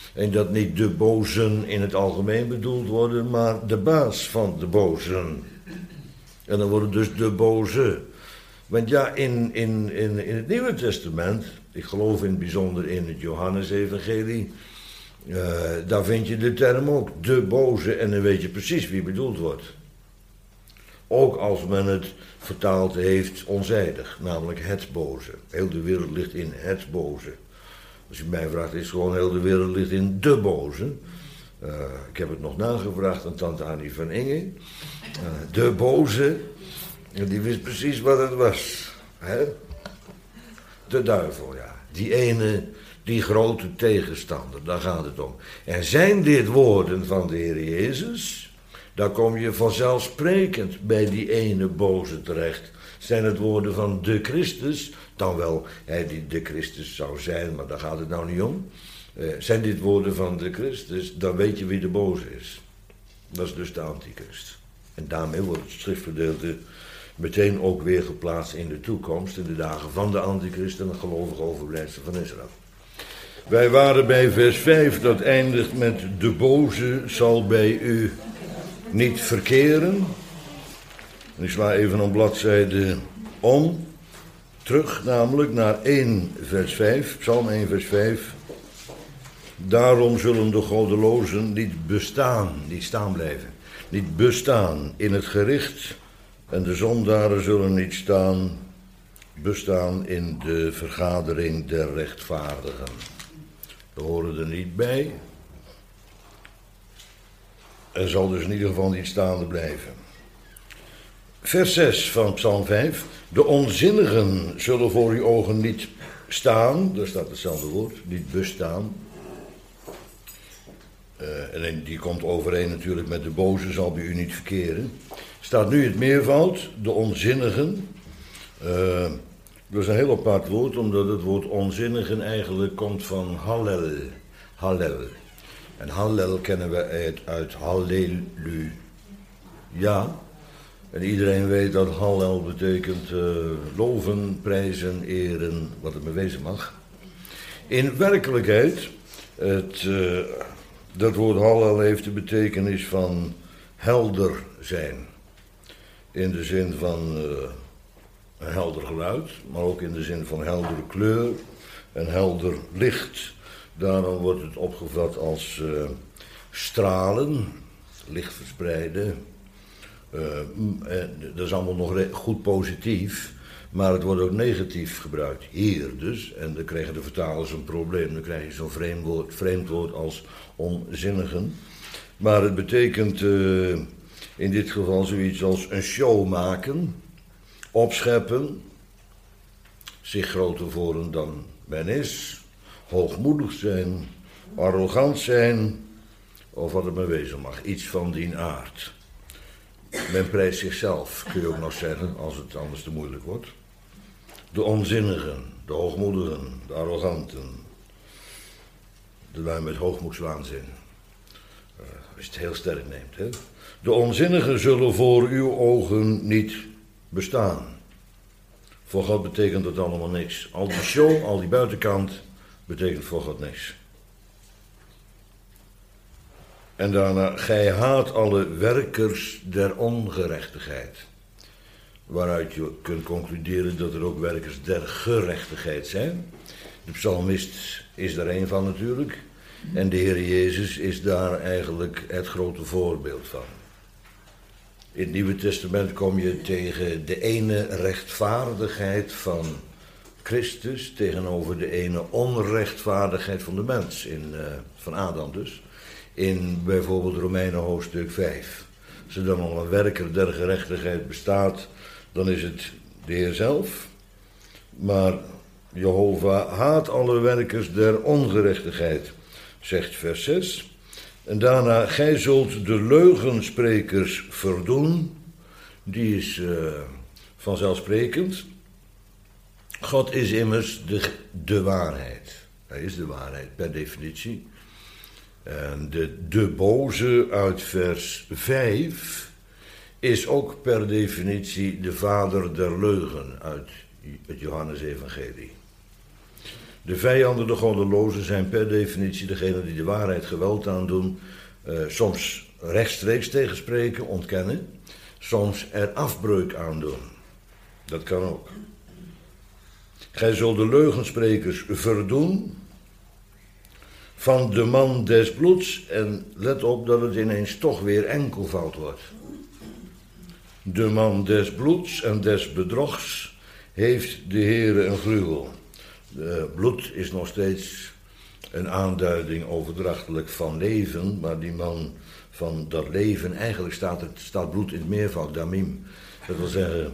En dat niet de bozen in het algemeen bedoeld worden, maar de baas van de bozen. En dan worden dus de boze. Want ja, in het Nieuwe Testament, ik geloof in het bijzonder in het Johannesevangelie, daar vind je de term ook, de boze, en dan weet je precies wie bedoeld wordt. Ook als men het vertaald heeft onzijdig, namelijk het boze. Heel de wereld ligt in het boze. Als je mij vraagt, is gewoon heel de wereld ligt in de boze. Ik heb het nog nagevraagd aan tante Annie van Inge. De boze, die wist precies wat het was. Hè? De duivel, ja. Die ene, die grote tegenstander, daar gaat het om. En zijn dit woorden van de Heer Jezus, dan kom je vanzelfsprekend bij die ene boze terecht. Zijn het woorden van de Christus, dan wel hij die de Christus zou zijn, maar daar gaat het nou niet om. Zijn dit woorden van de Christus, dan weet je wie de boze is. Dat is dus de antichrist. En daarmee wordt het schriftgedeelte meteen ook weer geplaatst in de toekomst, in de dagen van de antichrist en het gelovige overblijfsel van Israël. Wij waren bij vers 5, dat eindigt met de boze zal bij u niet verkeren. En ik sla even een bladzijde om, terug namelijk naar 1 vers 5, Psalm 1 vers 5. Daarom zullen de goddelozen niet bestaan, niet staan blijven, niet bestaan in het gericht. En de zondaren zullen niet bestaan in de vergadering der rechtvaardigen. We horen er niet bij. Er zal dus in ieder geval niet staande blijven. Vers 6 van Psalm 5. De onzinnigen zullen voor uw ogen niet staan. Daar staat hetzelfde woord, niet bestaan. En die komt overeen natuurlijk met de boze, zal bij u niet verkeren. Staat nu het meervoud, de onzinnigen. Dat is een heel apart woord, omdat het woord onzinnigen eigenlijk komt van hallel. Hallel. En hallel kennen we uit halleluja. En iedereen weet dat hallel betekent loven, prijzen, eren, wat het maar wezen mag. In werkelijkheid, dat woord hallel heeft de betekenis van helder zijn. In de zin van een helder geluid, maar ook in de zin van heldere kleur en helder licht. Daarom wordt het opgevat als stralen, licht verspreiden. Dat is allemaal nog goed positief, maar het wordt ook negatief gebruikt. Hier dus, en dan krijgen de vertalers een probleem. Dan krijg je zo'n vreemd woord als onzinnigen. Maar het betekent in dit geval zoiets als een show maken, opscheppen, zich groter voeren dan men is, hoogmoedig zijn, arrogant zijn, of wat het maar wezen mag, iets van die aard. Men prijst zichzelf, kun je ook nog zeggen, als het anders te moeilijk wordt. De onzinnigen, de hoogmoedigen, de arroganten, de lui met hoogmoedswaanzin. Als je het heel sterk neemt, hè. De onzinnigen zullen voor uw ogen niet bestaan. Voor God betekent dat allemaal niks. Al die show, al die buitenkant, betekent voor God niks. En daarna, gij haat alle werkers der ongerechtigheid. Waaruit je kunt concluderen dat er ook werkers der gerechtigheid zijn. De psalmist is daar een van natuurlijk. En de Heer Jezus is daar eigenlijk het grote voorbeeld van. In het Nieuwe Testament kom je tegen de ene rechtvaardigheid van Christus tegenover de ene onrechtvaardigheid van de mens, van Adam dus. In bijvoorbeeld Romeinen hoofdstuk 5. Als er dan nog een werker der gerechtigheid bestaat, dan is het de Heer zelf. Maar Jehovah haat alle werkers der ongerechtigheid, zegt vers 6. En daarna, gij zult de leugensprekers verdoen. Die is vanzelfsprekend. God is immers de waarheid. Hij is de waarheid per definitie. En de boze uit vers 5 is ook per definitie de vader der leugen uit het Johannesevangelie. De vijanden, de goddelozen, zijn per definitie degenen die de waarheid geweld aandoen, soms rechtstreeks tegenspreken, ontkennen, soms er afbreuk aandoen. Dat kan ook. Gij zult de leugensprekers verdoen van de man des bloeds, en let op dat het ineens toch weer enkelvoud wordt. De man des bloeds en des bedrogs heeft de Heere een gruwel. Bloed is nog steeds een aanduiding overdrachtelijk van leven, maar die man van dat leven, eigenlijk staat bloed in het meervoud, damim. Dat wil zeggen,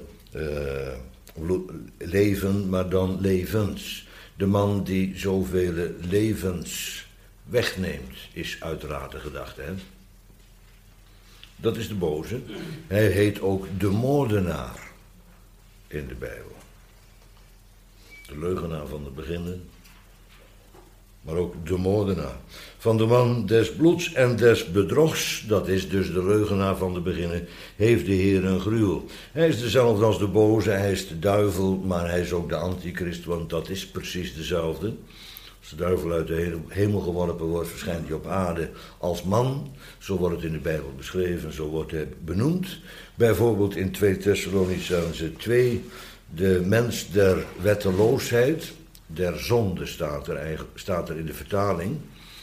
leven, maar dan levens. De man die zoveel levens wegneemt, is uiteraard de gedachte, hè? Dat is de boze. Hij heet ook de moordenaar in de Bijbel. De leugenaar van de beginnen, maar ook de moordenaar. Van de man des bloeds en des bedrogs, dat is dus de leugenaar van de beginnen, heeft de Heer een gruwel. Hij is dezelfde als de boze, hij is de duivel, maar hij is ook de antichrist, want dat is precies dezelfde. Als de duivel uit de hemel geworpen wordt, verschijnt hij op aarde als man. Zo wordt het in de Bijbel beschreven, zo wordt hij benoemd. Bijvoorbeeld in 2 Thessalonicenzen 2, de mens der wetteloosheid, der zonde staat er in de vertaling.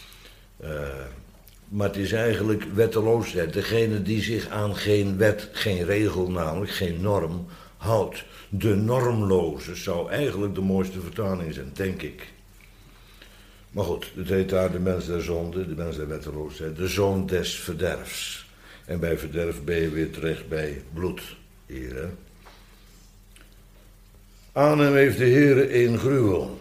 Maar het is eigenlijk wetteloosheid. Degene die zich aan geen wet, geen regel namelijk, geen norm houdt. De normloze zou eigenlijk de mooiste vertaling zijn, denk ik. Maar goed, het heet daar de mens der zonde, de mens der wetteloosheid, de zoon des verderfs. En bij verderf ben je weer terecht bij bloed hier, hè. Aan hem heeft de Heere een gruwel.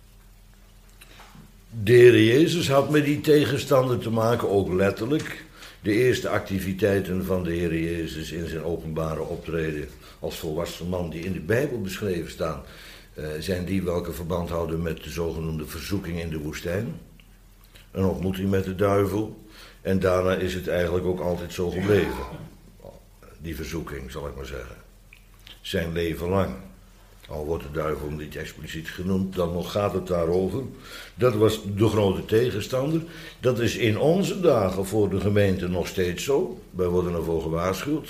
De Heere Jezus had met die tegenstander te maken, ook letterlijk. De eerste activiteiten van de Heere Jezus in zijn openbare optreden als volwassen man die in de Bijbel beschreven staan, zijn die welke verband houden met de zogenoemde verzoeking in de woestijn. Een ontmoeting met de duivel. En daarna is het eigenlijk ook altijd zo gebleven. Die verzoeking, zal ik maar zeggen. Zijn leven lang. Al wordt de duivel niet expliciet genoemd, dan nog gaat het daarover. Dat was de grote tegenstander. Dat is in onze dagen voor de gemeente nog steeds zo. Wij worden ervoor gewaarschuwd.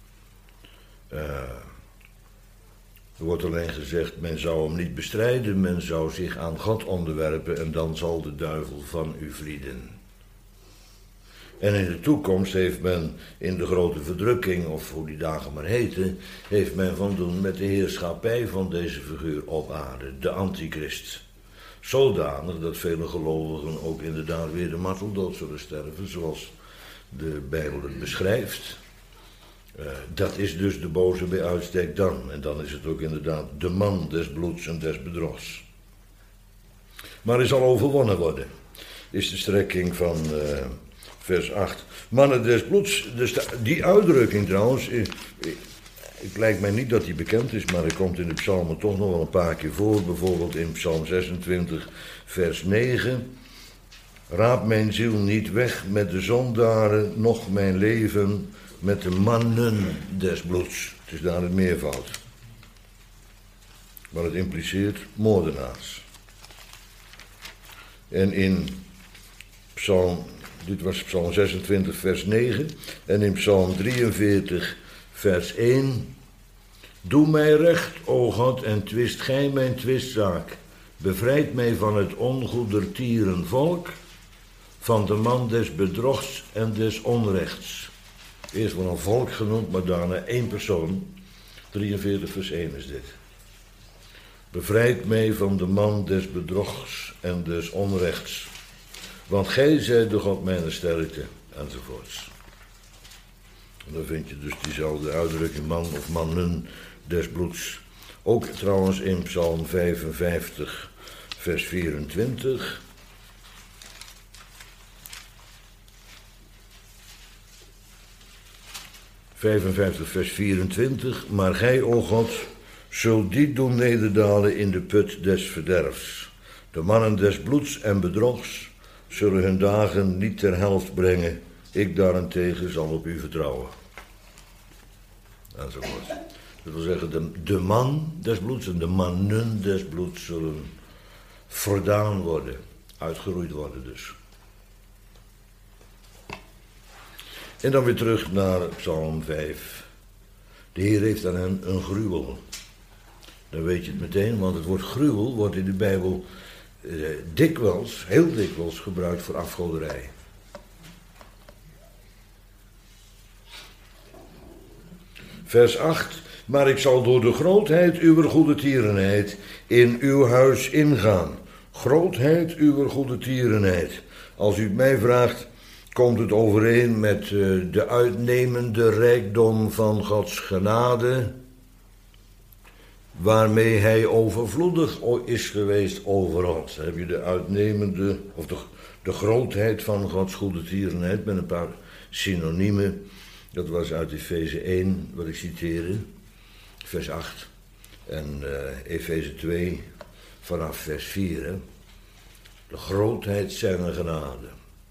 Er wordt alleen gezegd, men zou hem niet bestrijden, men zou zich aan God onderwerpen en dan zal de duivel van u vlieden. En in de toekomst heeft men in de grote verdrukking, of hoe die dagen maar heten, heeft men van doen met de heerschappij van deze figuur op aarde, de antichrist. Zodanig dat vele gelovigen ook inderdaad weer de marteldood zullen sterven, zoals de Bijbel het beschrijft. Dat is dus de boze bij uitstek dan. En dan is het ook inderdaad de man des bloeds en des bedrogs. Maar hij zal overwonnen worden, is de strekking van vers 8. Mannen des bloeds, dus die uitdrukking trouwens, het lijkt mij niet dat die bekend is, maar hij komt in de psalmen toch nog wel een paar keer voor. Bijvoorbeeld in psalm 26, vers 9. Raap mijn ziel niet weg met de zondaren, noch mijn leven met de mannen des bloeds. Het is daar het meervoud. Maar het impliceert moordenaars. En in dit was psalm 26 vers 9. En in psalm 43 vers 1. Doe mij recht, o God, en twist gij mijn twistzaak. Bevrijd mij van het ongoedertieren volk, van de man des bedrogs en des onrechts. Eerst wordt een volk genoemd, maar daarna één persoon. 43 vers 1 is dit. Bevrijd mij van de man des bedrogs en des onrechts. Want gij zijt de God mijn sterkte, enzovoorts. En dan vind je dus diezelfde uitdrukking, man of mannen des bloeds. Ook trouwens in psalm 55 vers 24. Vers 24, maar gij, o God, zult die doen nederdalen in de put des verderfs. De mannen des bloeds en bedrogs zullen hun dagen niet ter helft brengen. Ik daarentegen zal op u vertrouwen. Enzovoort. Dat wil zeggen, de man des bloeds en de mannen des bloeds zullen verdaan worden, uitgeroeid worden dus. En dan weer terug naar Psalm 5. De Heer heeft aan hen een gruwel. Dan weet je het meteen, want het woord gruwel wordt in de Bijbel dikwijls, heel dikwijls gebruikt voor afgoderij. Vers 8. Maar ik zal door de grootheid uw goede tierenheid in uw huis ingaan. Grootheid uw goede tierenheid. Als u het mij vraagt, komt het overeen met de uitnemende rijkdom van Gods genade, waarmee hij overvloedig is geweest over ons. Dan heb je de uitnemende, of de grootheid van Gods goede tierenheid met een paar synoniemen. Dat was uit Efeze 1, wat ik citeerde, vers 8. En Efeze 2, vanaf vers 4. Hè. De grootheid zijner genade.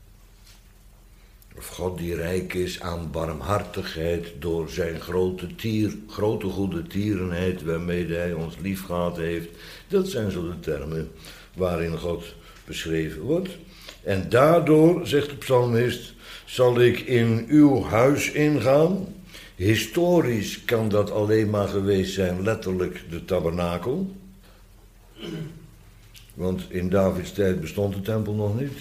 Of God die rijk is aan barmhartigheid door zijn grote goede tierenheid waarmee hij ons lief gehad heeft. Dat zijn zo de termen waarin God beschreven wordt. En daardoor, zegt de psalmist, zal ik in uw huis ingaan. Historisch kan dat alleen maar geweest zijn, letterlijk de tabernakel. Want in Davids tijd bestond de tempel nog niet.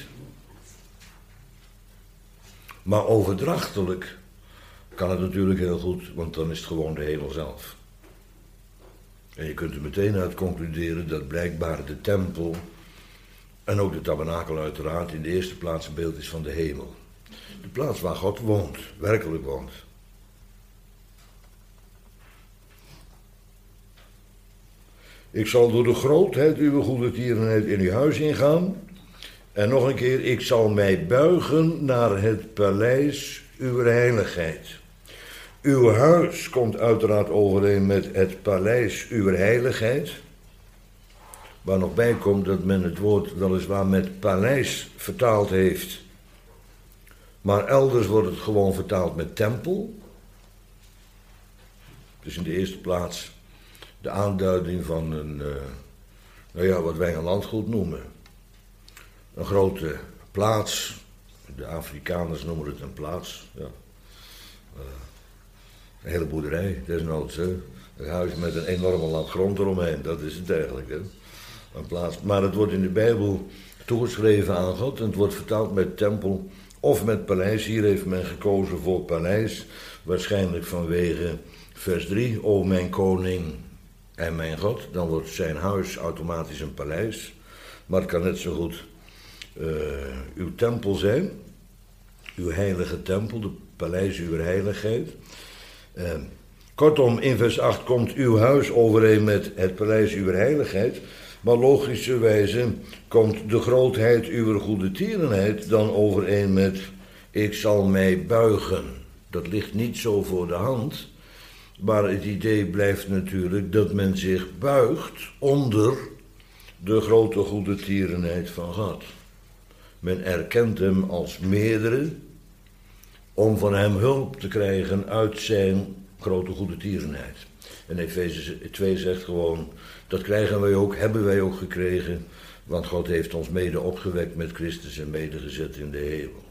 Maar overdrachtelijk kan het natuurlijk heel goed, want dan is het gewoon de hemel zelf. En je kunt er meteen uit concluderen dat blijkbaar de tempel, en ook de tabernakel uiteraard, in de eerste plaats een beeld is van de hemel. De plaats waar God woont, werkelijk woont. Ik zal door de grootheid uw goede tierenheid in uw huis ingaan. En nog een keer, ik zal mij buigen naar het paleis uw heiligheid. Uw huis komt uiteraard overeen met het paleis uw heiligheid. Waar nog bij komt dat men het woord weliswaar met paleis vertaald heeft. Maar elders wordt het gewoon vertaald met tempel. Dus in de eerste plaats de aanduiding van een, wat wij een landgoed noemen. Een grote plaats, de Afrikaners noemen het een plaats, ja. Een hele boerderij, desnoods, hè. Een huis met een enorme land grond eromheen, dat is het eigenlijk, hè. Een plaats. Maar het wordt in de Bijbel toegeschreven aan God en het wordt vertaald met tempel of met paleis. Hier heeft men gekozen voor paleis, waarschijnlijk vanwege vers 3, o mijn koning en mijn God. Dan wordt zijn huis automatisch een paleis, maar het kan net zo goed uw tempel zijn, uw heilige tempel, de paleis uw heiligheid. Kortom, in vers 8 komt uw huis overeen met het paleis uw heiligheid, maar logischerwijze komt de grootheid uw goede tierenheid dan overeen met ik zal mij buigen. Dat ligt niet zo voor de hand, maar het idee blijft natuurlijk dat men zich buigt onder de grote goede tierenheid van God. Men erkent hem als meerdere om van hem hulp te krijgen uit zijn grote goede tierenheid. En Efeze 2 zegt gewoon, dat krijgen wij ook, hebben wij ook gekregen, want God heeft ons mede opgewekt met Christus en mede gezet in de hemel.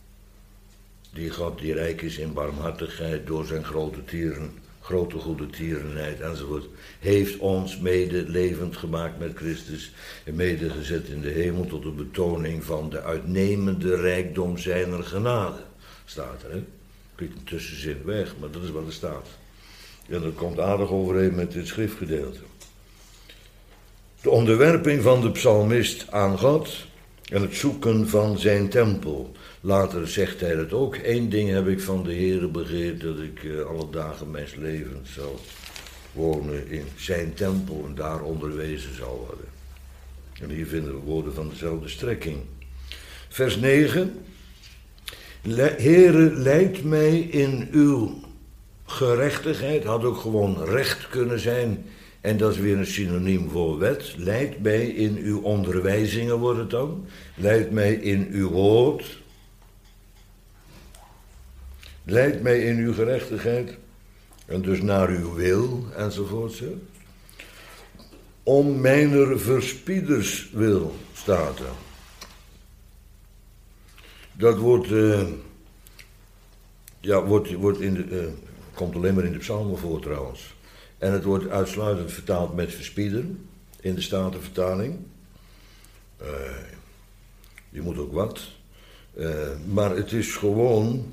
Die God die rijk is in barmhartigheid door zijn grote goede tierenheid enzovoort, heeft ons mede levend gemaakt met Christus en mede gezet in de hemel tot een betoning van de uitnemende rijkdom zijner genade. Staat er, hè? Klinkt een tussenzin weg, maar dat is wat er staat. En dat komt aardig overeen met dit schriftgedeelte. De onderwerping van de psalmist aan God en het zoeken van zijn tempel. Later zegt hij het ook. 1 ding heb ik van de Heere begeerd, dat ik alle dagen mijns levens zal wonen in zijn tempel en daar onderwezen zal worden. En hier vinden we woorden van dezelfde strekking. Vers 9. Heere, leid mij in uw gerechtigheid. Had ook gewoon recht kunnen zijn. En dat is weer een synoniem voor wet. Leid mij in uw onderwijzingen, wordt het dan. Leid mij in uw woord. Leid mij in uw gerechtigheid. En dus naar uw wil, enzovoort. om mijner verspieders wil, staat er. Dat wordt komt alleen maar in de psalmen voor trouwens. En het wordt uitsluitend vertaald met verspieder in de Statenvertaling. Je moet ook wat. Maar het is gewoon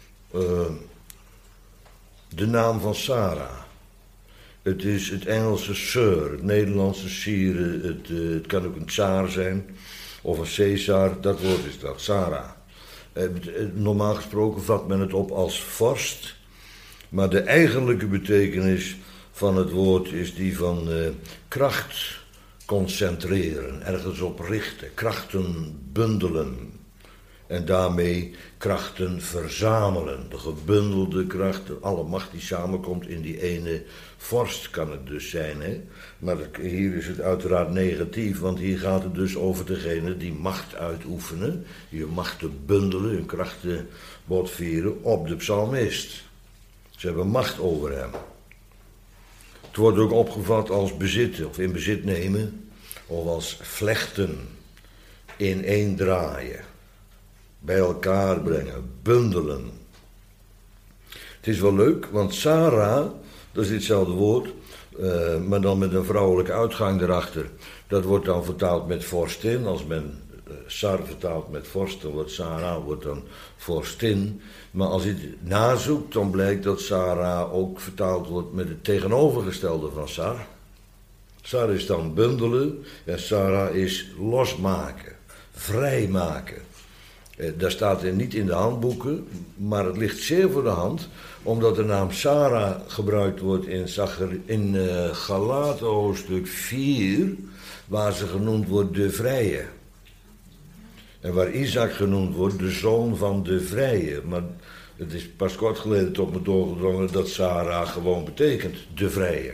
de naam van Sarah. Het is het Engelse Sir, het Nederlandse Sire, het kan ook een tsaar zijn, of een Caesar, dat woord is dat, Sarah. Normaal gesproken vat men het op als vorst, maar de eigenlijke betekenis van het woord is die van kracht concentreren, ergens op richten, krachten bundelen. En daarmee krachten verzamelen. De gebundelde krachten, alle macht die samenkomt in die ene vorst kan het dus zijn. Hè? Maar hier is het uiteraard negatief, want hier gaat het dus over degene die macht uitoefenen. Je macht te bundelen, hun krachten botvieren op de psalmist. Ze hebben macht over hem. Het wordt ook opgevat als bezitten of in bezit nemen. Of als vlechten, ineendraaien. Bij elkaar brengen, bundelen. Het is wel leuk, want Sarah, dat is hetzelfde woord, maar dan met een vrouwelijke uitgang erachter. Dat wordt dan vertaald met vorstin. Als men Sar vertaalt met vorst, dan wordt Sarah wordt dan vorstin. Maar als je het nazoekt, dan blijkt dat Sarah ook vertaald wordt met het tegenovergestelde van Sar. Sar is dan bundelen en Sarah is losmaken, vrijmaken. Daar staat er niet in de handboeken, maar het ligt zeer voor de hand, omdat de naam Sarah gebruikt wordt in Galaten hoofdstuk 4, waar ze genoemd wordt de vrije. En waar Isaac genoemd wordt de zoon van de vrije. Maar het is pas kort geleden tot me doorgedrongen dat Sarah gewoon betekent de vrije.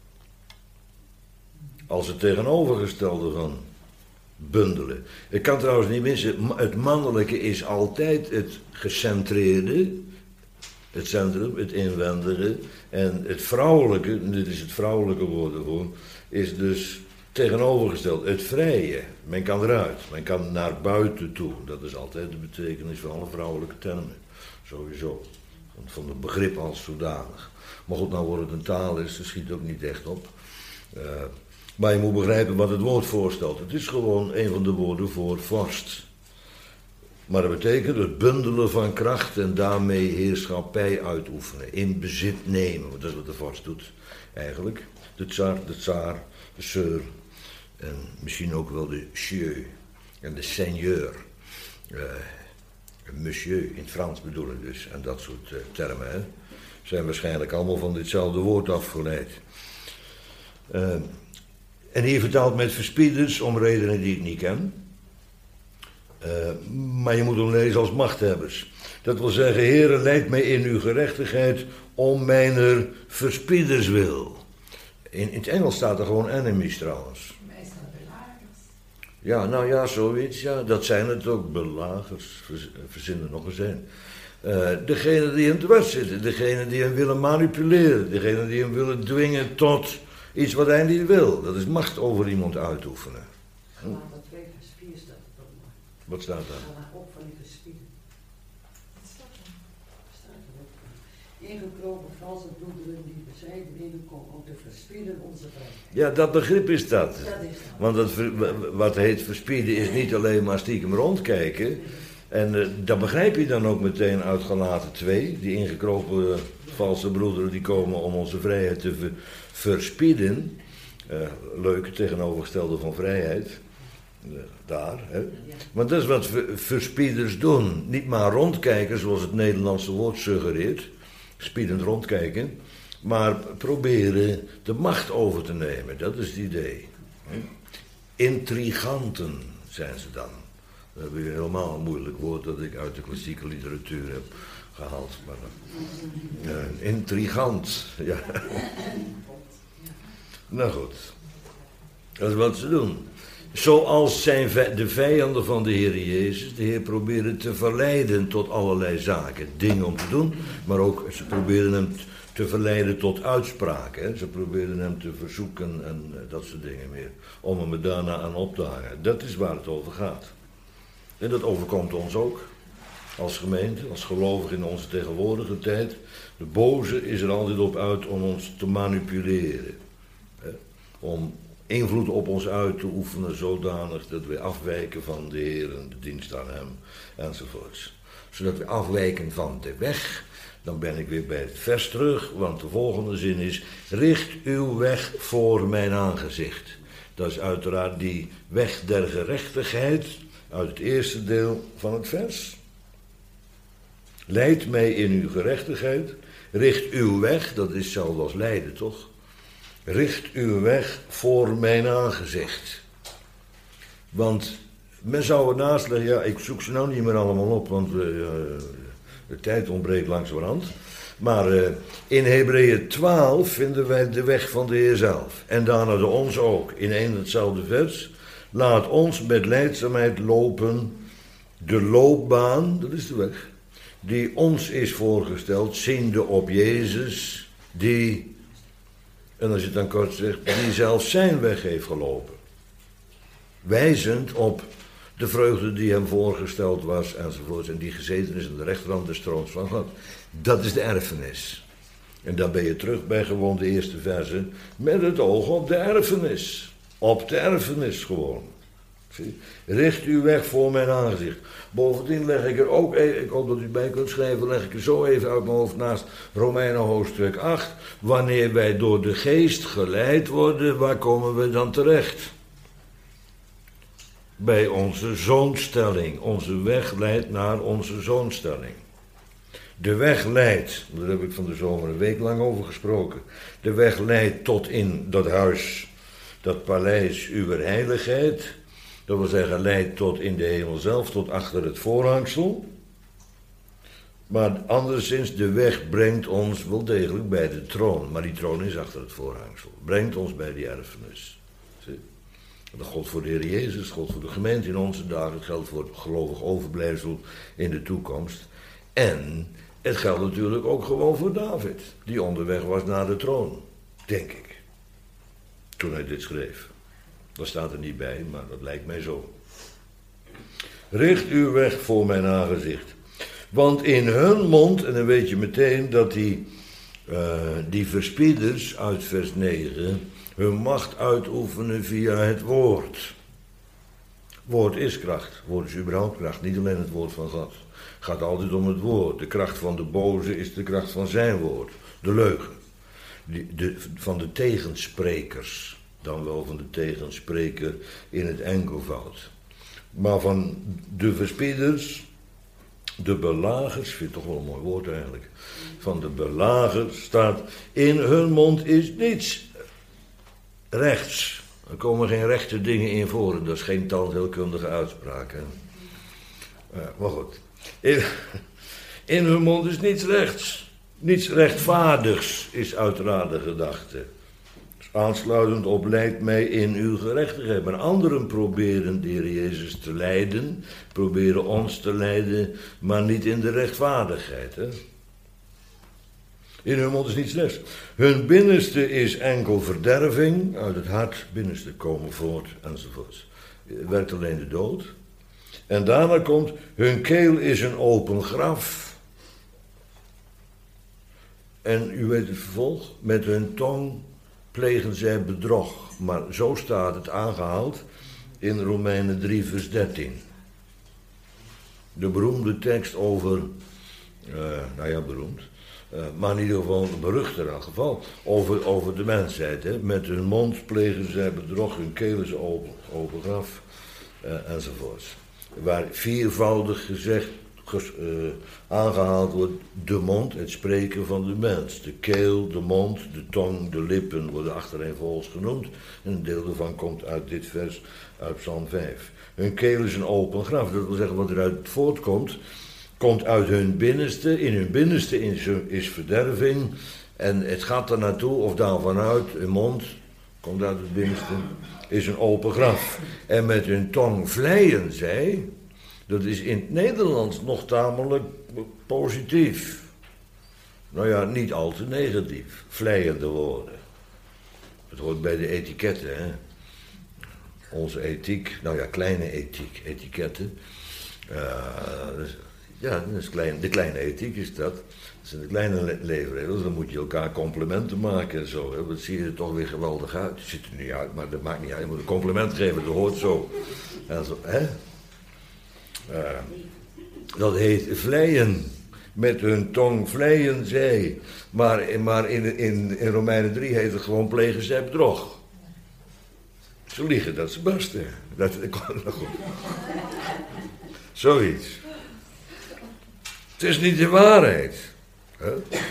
Als het tegenovergestelde van bundelen. Ik kan trouwens niet missen, het mannelijke is altijd het gecentreerde, het centrum, het inwendige. En het vrouwelijke, dit is het vrouwelijke woord ervoor, is dus tegenovergesteld, het vrije. Men kan eruit, men kan naar buiten toe. Dat is altijd de betekenis van alle vrouwelijke termen. Sowieso. Van het begrip als zodanig. Maar goed, nou wordt het een taal is, dat schiet ook niet echt op. Maar je moet begrijpen wat het woord voorstelt. Het is gewoon een van de woorden voor vorst. Maar dat betekent het bundelen van kracht en daarmee heerschappij uitoefenen. In bezit nemen, dat is wat de vorst doet eigenlijk. De tsar, de seur en misschien ook wel de sieur en de seigneur. Monsieur, in het Frans bedoel ik dus. En dat soort termen hè, zijn waarschijnlijk allemaal van ditzelfde woord afgeleid. En hier vertaald met verspieders, om redenen die ik niet ken. Maar je moet hem lezen als machthebbers. Dat wil zeggen, Heere, leid mij in uw gerechtigheid om mijner verspieders wil. In het Engels staat er gewoon enemies trouwens. Meestal belagers. Ja, nou ja, zoiets. Ja, dat zijn het ook, belagers. Verzin er nog eens een. Degene die hem dwars zitten, degene die hem willen manipuleren, degene die hem willen dwingen tot iets wat hij niet wil. Dat is macht over iemand uitoefenen. Galaten 2 vers 4 staat het ook maar. Wat staat daar? Ga op van die verspieden. Wat staat er? Staat er ook. Ingekropen valse bloederen die bezijden binnenkomen om te verspieden onze vrijheid. Ja, dat begrip is dat. Dat is dat. Want wat heet verspieden is niet alleen maar stiekem rondkijken. En dat begrijp je dan ook meteen uit Galaten 2. Die ingekropen valse broederen die komen om onze vrijheid te verspieden. Leuk, het tegenovergestelde van vrijheid. Daar, hè. Want dat is wat verspieders doen. Niet maar rondkijken zoals het Nederlandse woord suggereert. Spiedend rondkijken. Maar proberen de macht over te nemen. Dat is het idee. Intriganten zijn ze dan. Dat heb je helemaal een moeilijk woord dat ik uit de klassieke literatuur heb gehaald. Maar, intrigant, ja. Nou goed. Dat is wat ze doen. Zoals zijn de vijanden van de Heer Jezus, de Heer proberen te verleiden tot allerlei zaken. Dingen om te doen, maar ook ze proberen hem te verleiden tot uitspraak. Hè. Ze probeerden hem te verzoeken en dat soort dingen meer. Om hem er daarna aan op te hangen. Dat is waar het over gaat. En dat overkomt ons ook. Als gemeente, als gelovigen in onze tegenwoordige tijd. De boze is er altijd op uit om ons te manipuleren. Hè. Om invloed op ons uit te oefenen zodanig dat we afwijken van de Heer en de dienst aan hem enzovoorts. Zodat we afwijken van de weg. Dan ben ik weer bij het vers terug, want de volgende zin is: richt uw weg voor mijn aangezicht. Dat is uiteraard die weg der gerechtigheid uit het eerste deel van het vers. Leid mij in uw gerechtigheid. Richt uw weg, dat is hetzelfde als leiden, toch? Richt uw weg voor mijn aangezicht. Want men zou ernaast leggen, ja, ik zoek ze nou niet meer allemaal op, want de tijd ontbreekt langzamerhand. Maar in Hebreeën 12 vinden wij de weg van de Heer zelf. En daarna de ons ook, in één en hetzelfde vers. Laat ons met lijdzaamheid lopen de loopbaan, dat is de weg, die ons is voorgesteld, ziende op Jezus, die, en als je het dan kort zegt, die zelf zijn weg heeft gelopen. Wijzend op de vreugde die hem voorgesteld was enzovoort. En die gezeten is aan de rechterhand des troons van God. Dat is de erfenis. En dan ben je terug bij gewoon de eerste verse. Met het oog op de erfenis. Op de erfenis gewoon. Zie? Richt uw weg voor mijn aangezicht. Bovendien leg ik er ook, ik hoop dat u bij kunt schrijven, leg ik er zo even uit mijn hoofd naast Romeinen hoofdstuk 8. Wanneer wij door de geest geleid worden, waar komen we dan terecht? Bij onze zoonstelling. Onze weg leidt naar onze zoonstelling. De weg leidt, daar heb ik van de zomer een week lang over gesproken. De weg leidt tot in dat huis, dat paleis uw heiligheid. Dat wil zeggen, leidt tot in de hemel zelf, tot achter het voorhangsel. Maar anderszins, de weg brengt ons wel degelijk bij de troon. Maar die troon is achter het voorhangsel. Brengt ons bij die erfenis. Zie? Dat geldt voor de Heer Jezus, dat geldt voor de gemeente in onze dagen, het geldt voor het gelovig overblijfsel in de toekomst. En het geldt natuurlijk ook gewoon voor David, die onderweg was naar de troon, denk ik, toen hij dit schreef. Dat staat er niet bij, maar dat lijkt mij zo. Richt uw weg voor mijn aangezicht. Want in hun mond, en dan weet je meteen dat die verspieders uit vers 9... hun macht uitoefenen via het woord. Woord is kracht. Woord is überhaupt kracht. Niet alleen het woord van God. Het gaat altijd om het woord. De kracht van de boze is de kracht van zijn woord. De leugen. Van de tegensprekers. Dan wel van de tegenspreker in het enkelvoud. Maar van de verspieders, de belagers, ik vind het toch wel een mooi woord eigenlijk. Van de belagers staat, in hun mond is niets rechts. Er komen geen rechte dingen in voor. En dat is geen tandheelkundige uitspraak. Hè. Maar goed. In hun mond is niets rechts. Niets rechtvaardigs is uiteraard de gedachte. Dus aansluitend op leidt mij in uw gerechtigheid. Maar anderen proberen de Heer Jezus te leiden. Proberen ons te leiden. Maar niet in de rechtvaardigheid. Hè. In hun mond is niets rechts. Hun binnenste is enkel verderving. Uit het hart binnenste komen voort enzovoort. Werkt alleen de dood. En daarna komt, hun keel is een open graf. En u weet het vervolg, met hun tong plegen zij bedrog. Maar zo staat het aangehaald in Romeinen 3 vers 13. De beroemde tekst over, beroemd. Maar in ieder geval een berucht in elk geval, over de mensheid. Hè. Met hun mond plegen zij bedrog, hun keel is open graf, enzovoorts. Waar viervoudig gezegd, aangehaald wordt de mond, het spreken van de mens. De keel, de mond, de tong, de lippen worden achtereenvolgens genoemd. En een deel daarvan komt uit dit vers, uit Psalm 5. Hun keel is een open graf, dat wil zeggen wat eruit voortkomt, komt uit hun binnenste. In hun binnenste is verderving. En het gaat er naartoe, of daar vanuit, hun mond, komt uit het binnenste, is een open graf. En met hun tong vleien zij. Dat is in het Nederlands nog tamelijk positief. Nou ja, niet al te negatief. Vleiende woorden. Het hoort bij de etiketten, hè. Onze ethiek, nou ja, kleine ethiek, etiketten. Ja, dat is de kleine ethiek is dat. Dat zijn de kleine leefregels. Dan moet je elkaar complimenten maken en zo. Hè. Dat zie je er toch weer geweldig uit. Het ziet er niet uit, maar dat maakt niet uit. Je moet een compliment geven, dat hoort zo. En zo, hè? Dat heet vleien. Met hun tong vleien zij. Maar in Romeinen 3 heet het gewoon plegen zij bedrog. Ze liegen dat ze barsten. Zoiets. Het is niet de waarheid. Hè?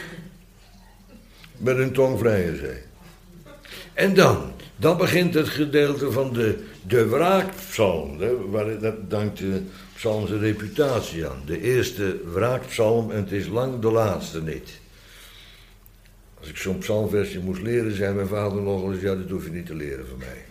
Met hun tong vleien zij. En dan begint het gedeelte van de wraakpsalm. Dat dankt de psalm zijn reputatie aan. De eerste wraakpsalm en het is lang de laatste niet. Als ik zo'n psalmversje moest leren, zei mijn vader nog eens, ja, dat hoef je niet te leren van mij.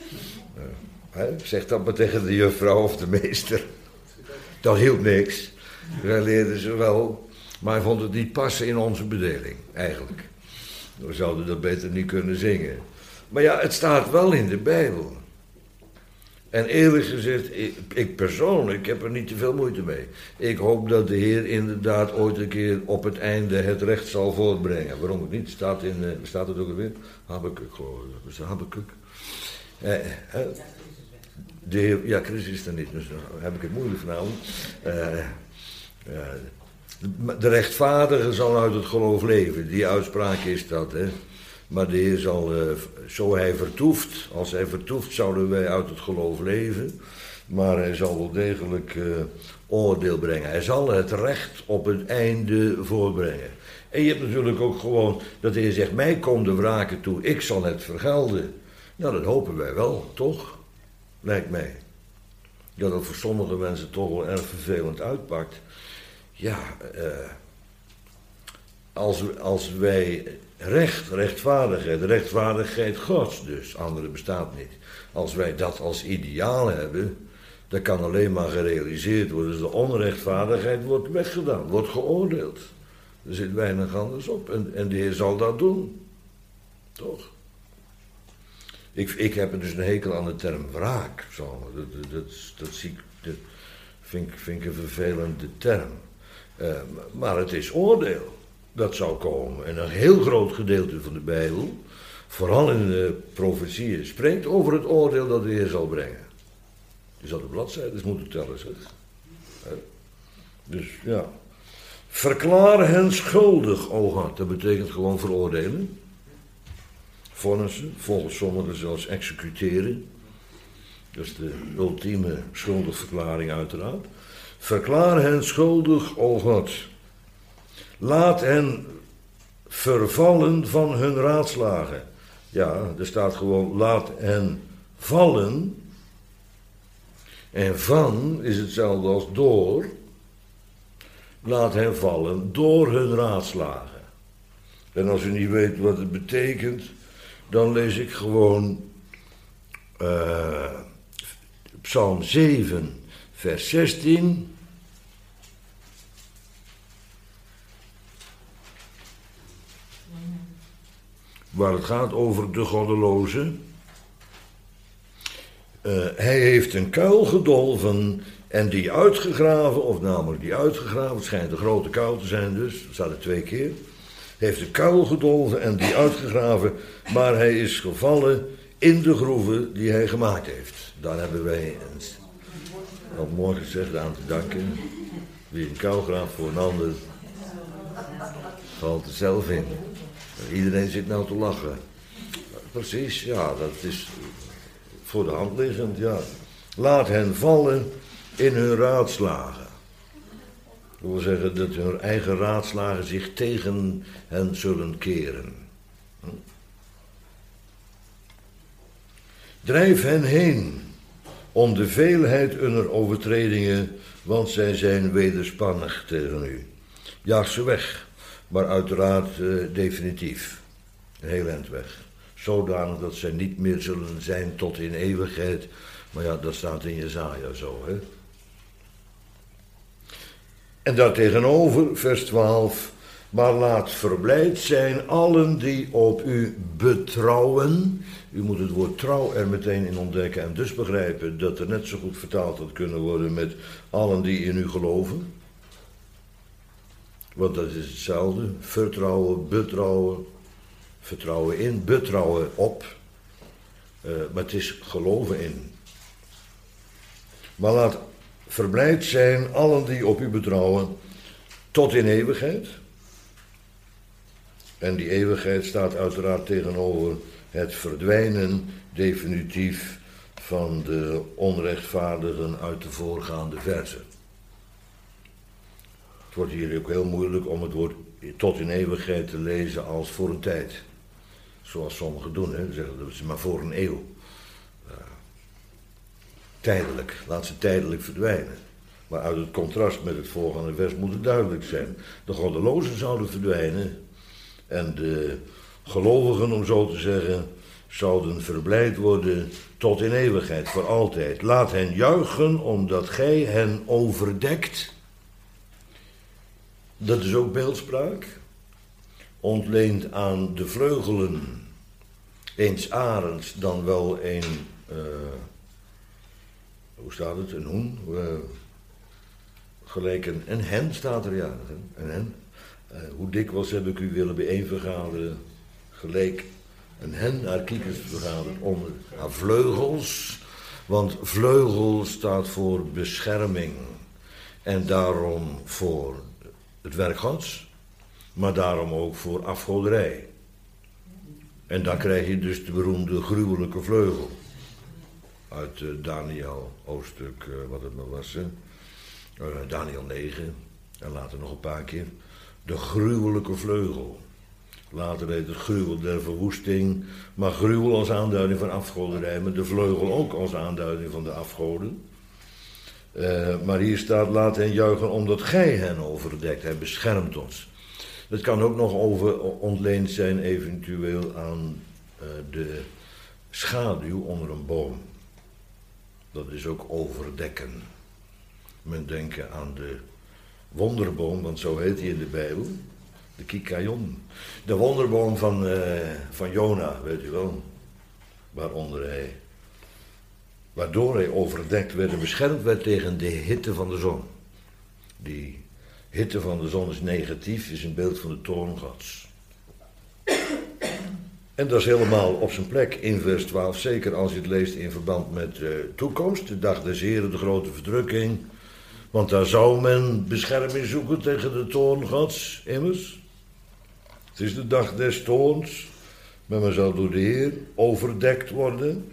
Zeg dat maar tegen de juffrouw of de meester. Dat hielp niks. Wij leerden ze wel, maar hij vond het niet passen in onze bedeling, eigenlijk. We zouden dat beter niet kunnen zingen. Maar ja, het staat wel in de Bijbel. En eerlijk gezegd, ik persoonlijk heb er niet te veel moeite mee. Ik hoop dat de Heer inderdaad ooit een keer op het einde het recht zal voortbrengen. Waarom het niet? Staat het ook alweer? Habakuk, geloof ik. Is het Habakuk? De Heer, ja, Chris is er niet, dus dan heb ik het moeilijk vanavond. De rechtvaardige zal uit het geloof leven. Die uitspraak is dat, hè. Maar de Heer zal, zo hij vertoeft, als hij vertoeft, zouden wij uit het geloof leven. Maar hij zal wel degelijk oordeel brengen. Hij zal het recht op het einde voorbrengen. En je hebt natuurlijk ook gewoon dat de Heer zegt, mij komt de wraken toe, ik zal het vergelden. Nou, dat hopen wij wel, toch? Lijkt mij. Dat het voor sommige mensen toch wel erg vervelend uitpakt. Ja, als wij rechtvaardigheid Gods dus, andere bestaat niet. Als wij dat als ideaal hebben, dat kan alleen maar gerealiseerd worden. Dus de onrechtvaardigheid wordt weggedaan, wordt geoordeeld. Er zit weinig anders op en de Heer zal dat doen. Toch? Ik heb dus een hekel aan de term wraak. Dat vind ik een vervelende term. Maar het is oordeel. Dat zou komen. En een heel groot gedeelte van de Bijbel, vooral in de profetieën, spreekt over het oordeel dat de Heer zal brengen. Je zou de bladzijdes moeten tellen, zeg. Dus ja. Verklaar hen schuldig, o God. Dat betekent gewoon veroordelen. Vonnissen, volgens sommigen zelfs executeren. Dat is de ultieme schuldigverklaring uiteraard. Verklaar hen schuldig, o God. Laat hen vervallen van hun raadslagen. Ja, er staat gewoon, laat hen vallen. En van is hetzelfde als door. Laat hen vallen door hun raadslagen. En als u niet weet wat het betekent, dan lees ik gewoon Psalm 7, vers 16... waar het gaat over de goddeloze. Hij heeft een kuil gedolven en die uitgegraven, of namelijk die uitgegraven, het schijnt een grote kuil te zijn dus, dat staat er 2 keer. Heeft een kuil gedolven en die uitgegraven, maar hij is gevallen in de groeven die hij gemaakt heeft. Daar hebben wij, wat mooi gezegd, aan te danken. Wie een kuil graaft voor een ander, valt er zelf in. Iedereen zit nou te lachen. Precies, ja, dat is voor de hand liggend, ja. Laat hen vallen in hun raadslagen. Dat wil zeggen dat hun eigen raadslagen zich tegen hen zullen keren. Drijf hen heen om de veelheid hunner overtredingen, want zij zijn wederspannig tegen u. Jaag ze weg. Maar uiteraard definitief. Een heel eind weg. Zodanig dat zij niet meer zullen zijn tot in eeuwigheid. Maar ja, dat staat in Jesaja zo, hè. En daartegenover, vers 12. Maar laat verblijd zijn allen die op u betrouwen. U moet het woord trouw er meteen in ontdekken en dus begrijpen dat er net zo goed vertaald had kunnen worden met allen die in u geloven. Want dat is hetzelfde. Vertrouwen, betrouwen, vertrouwen in, betrouwen op. Maar het is geloven in. Maar laat verblijd zijn allen die op u betrouwen tot in eeuwigheid. En die eeuwigheid staat uiteraard tegenover het verdwijnen definitief van de onrechtvaardigen uit de voorgaande verzen. Het wordt hier ook heel moeilijk om het woord tot in eeuwigheid te lezen als voor een tijd. Zoals sommigen doen, hè. Zeggen dat is maar voor een eeuw. Tijdelijk, laat ze tijdelijk verdwijnen. Maar uit het contrast met het voorgaande vers moet het duidelijk zijn. De goddelozen zouden verdwijnen en de gelovigen, om zo te zeggen, zouden verblijd worden tot in eeuwigheid, voor altijd. Laat hen juichen, omdat gij hen overdekt. Dat is ook beeldspraak. Ontleend aan de vleugelen, eens arends, dan wel een, hoe staat het, een hoen, gelijk een hen staat er, ja, een hen. Hoe dikwijls heb ik u willen bijeenvergaderen, gelijk een hen haar kiekers vergaderd onder haar vleugels, want vleugel staat voor bescherming en daarom voor het werk Gods, maar daarom ook voor afgoderij. En dan krijg je dus de beroemde gruwelijke vleugel uit Daniel hoofdstuk, wat het maar was, Daniel 9 en later nog een paar keer. De gruwelijke vleugel. Later heet het gruwel der verwoesting, maar gruwel als aanduiding van afgoderij, maar de vleugel ook als aanduiding van de afgoden. Maar hier staat, laat hen juichen omdat gij hen overdekt. Hij beschermt ons. Het kan ook nog ontleend zijn eventueel aan de schaduw onder een boom. Dat is ook overdekken. Men denkt aan de wonderboom, want zo heet hij in de Bijbel. De Kikajon. De wonderboom van Jona, weet u wel. Waardoor hij overdekt werd en beschermd werd tegen de hitte van de zon. Die hitte van de zon is negatief, is een beeld van de toorn Gods. En dat is helemaal op zijn plek in vers 12, zeker als je het leest in verband met toekomst, de dag des Heren, de grote verdrukking. Want daar zou men bescherming zoeken tegen de toorn Gods, immers. Het is de dag des toorns, maar men zal door de Heer overdekt worden.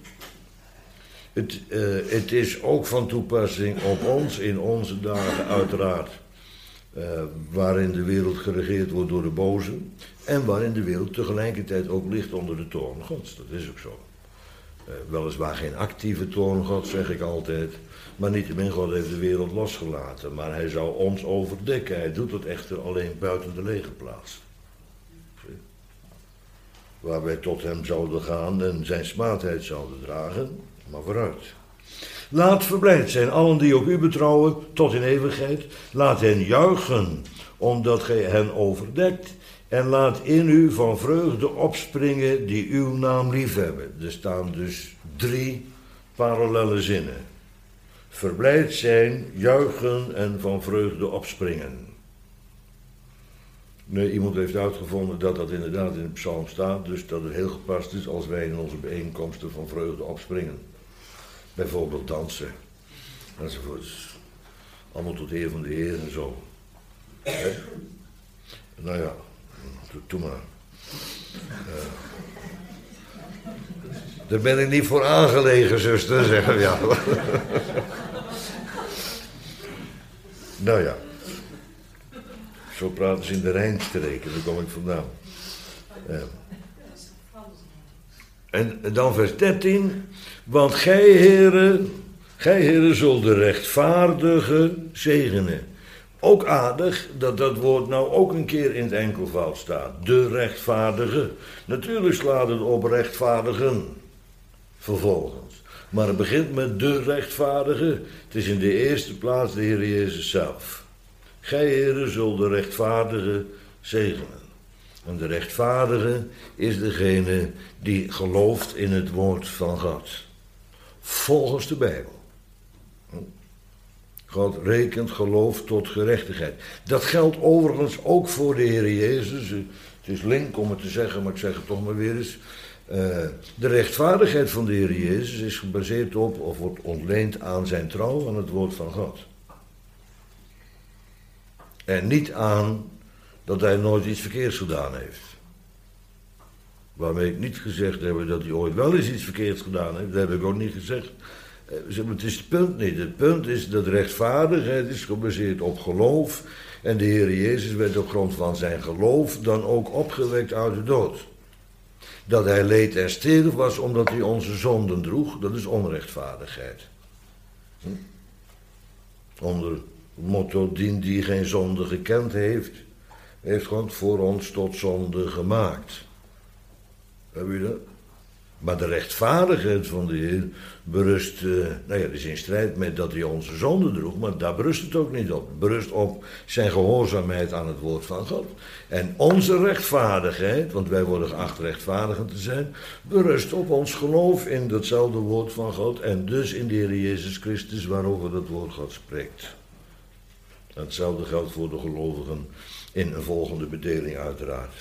Het is ook van toepassing op ons in onze dagen uiteraard. Waarin de wereld geregeerd wordt door de boze. En waarin de wereld tegelijkertijd ook ligt onder de toorn Gods. Dat is ook zo. Weliswaar geen actieve toorn Gods, zeg ik altijd. Maar niettemin, God heeft de wereld losgelaten. Maar hij zou ons overdekken. Hij doet het echter alleen buiten de legerplaats. Waar wij tot hem zouden gaan en zijn smaadheid zouden dragen. Maar vooruit. Laat verblijd zijn allen die op u betrouwen tot in eeuwigheid. Laat hen juichen, omdat gij hen overdekt. En laat in u van vreugde opspringen die uw naam liefhebben. Er staan dus 3 parallelle zinnen. Verblijd zijn, juichen en van vreugde opspringen. Nee, iemand heeft uitgevonden dat dat inderdaad in de psalm staat. Dus dat het heel gepast is als wij in onze bijeenkomsten van vreugde opspringen. Bijvoorbeeld dansen, enzovoorts. Allemaal tot eer van de Heer en zo. He? Nou ja, doe maar. Daar ben ik niet voor aangelegen, zuster, zeggen we. Ja. Nou ja. Zo praten ze in de Rijnstreken, daar kom ik vandaan. En dan vers 13. Want gij, heren, zult de rechtvaardige zegenen. Ook aardig dat dat woord nou ook een keer in het enkelvoud staat. De rechtvaardige. Natuurlijk slaat het op rechtvaardigen. Vervolgens. Maar het begint met de rechtvaardige. Het is in de eerste plaats de Heer Jezus zelf. Gij, heren, zult de rechtvaardige zegenen. En de rechtvaardige is degene die gelooft in het woord van God. Volgens de Bijbel. God rekent geloof tot gerechtigheid. Dat geldt overigens ook voor de Heer Jezus. Het is link om het te zeggen, maar ik zeg het toch maar weer eens. De rechtvaardigheid van de Heer Jezus is gebaseerd op, of wordt ontleend aan zijn trouw aan het woord van God. En niet aan dat hij nooit iets verkeerds gedaan heeft. Waarmee ik niet gezegd heb dat hij ooit wel eens iets verkeerds gedaan heeft. Dat heb ik ook niet gezegd. Het is het punt niet. Het punt is dat rechtvaardigheid is gebaseerd op geloof. En de Heer Jezus werd op grond van zijn geloof dan ook opgewekt uit de dood. Dat hij leed en stierf was omdat hij onze zonden droeg. Dat is onrechtvaardigheid. Onder het motto, die geen zonde gekend heeft, heeft God voor ons tot zonde gemaakt. Heb je dat? Maar de rechtvaardigheid van de Heer berust, dat is in strijd met dat hij onze zonde droeg, maar daar berust het ook niet op. Het berust op zijn gehoorzaamheid aan het woord van God. En onze rechtvaardigheid, want wij worden geacht rechtvaardigend te zijn, berust op ons geloof in datzelfde woord van God en dus in de Heer Jezus Christus waarover dat woord God spreekt. Hetzelfde geldt voor de gelovigen in een volgende bedeling uiteraard.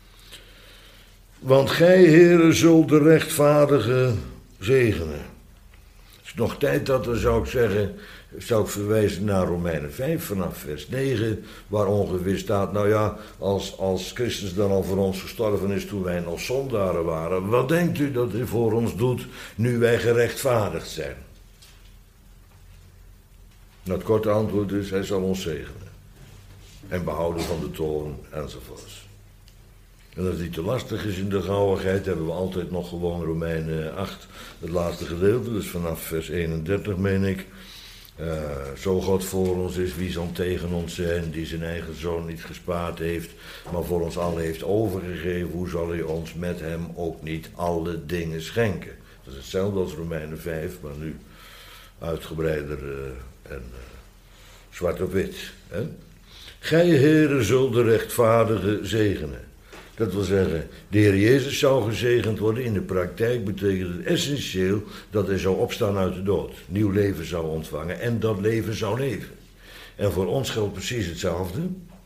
Want gij, heren, zult de rechtvaardige zegenen. Als nog tijd had, dan zou ik verwijzen naar Romeinen 5 vanaf vers 9, waar ongeveer staat, als Christus dan al voor ons gestorven is toen wij nog zondaren waren, wat denkt u dat hij voor ons doet nu wij gerechtvaardigd zijn? Het korte antwoord is, hij zal ons zegenen. En behouden van de toorn enzovoorts. En als het niet te lastig is in de gauwigheid, hebben we altijd nog gewoon Romeinen 8, het laatste gedeelte, dus vanaf vers 31 meen ik. Zo God voor ons is, wie zal tegen ons zijn, die zijn eigen zoon niet gespaard heeft, maar voor ons allen heeft overgegeven, hoe zal hij ons met hem ook niet alle dingen schenken? Dat is hetzelfde als Romeinen 5, maar nu uitgebreider en zwart op wit. Hè? Gij, heren, zult de rechtvaardige zegenen. Dat wil zeggen, de Heer Jezus zou gezegend worden. In de praktijk betekent het essentieel dat hij zou opstaan uit de dood. Nieuw leven zou ontvangen en dat leven zou leven. En voor ons geldt precies hetzelfde.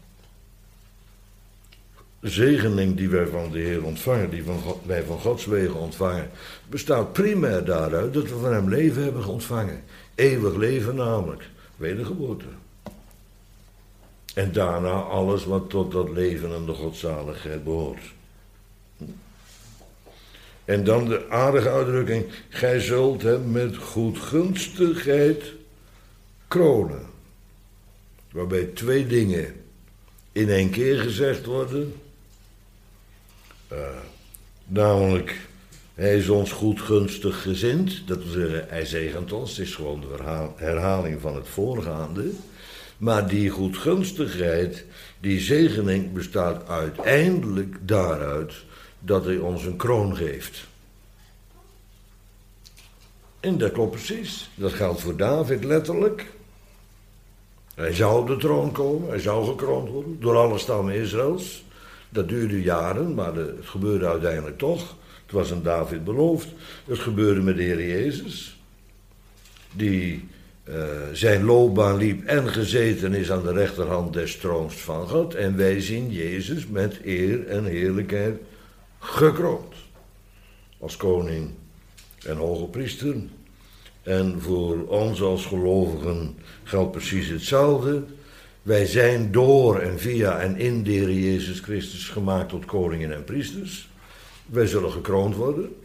De zegening die wij van de Heer ontvangen, die wij van Gods wegen ontvangen, bestaat primair daaruit dat we van hem leven hebben ontvangen. Eeuwig leven namelijk, wedergeboorte. En daarna alles wat tot dat leven en de godzaligheid behoort. En dan de aardige uitdrukking, gij zult hem met goedgunstigheid kronen. Waarbij twee dingen in één keer gezegd worden. Namelijk, hij is ons goedgunstig gezind. Dat wil zeggen, hij zegent ons. Het is gewoon de herhaling van het voorgaande. Maar die goedgunstigheid, die zegening bestaat uiteindelijk daaruit dat hij ons een kroon geeft. En dat klopt precies. Dat geldt voor David letterlijk. Hij zou op de troon komen, hij zou gekroond worden door alle stammen Israëls. Dat duurde jaren, maar het gebeurde uiteindelijk toch. Het was aan David beloofd. Het gebeurde met de Heer Jezus, die zijn loopbaan liep en gezeten is aan de rechterhand des troons van God. En wij zien Jezus met eer en heerlijkheid gekroond. Als koning en hoge priester. En voor ons als gelovigen geldt precies hetzelfde. Wij zijn door en via en in de Heer Jezus Christus gemaakt tot koningen en priesters. Wij zullen gekroond worden.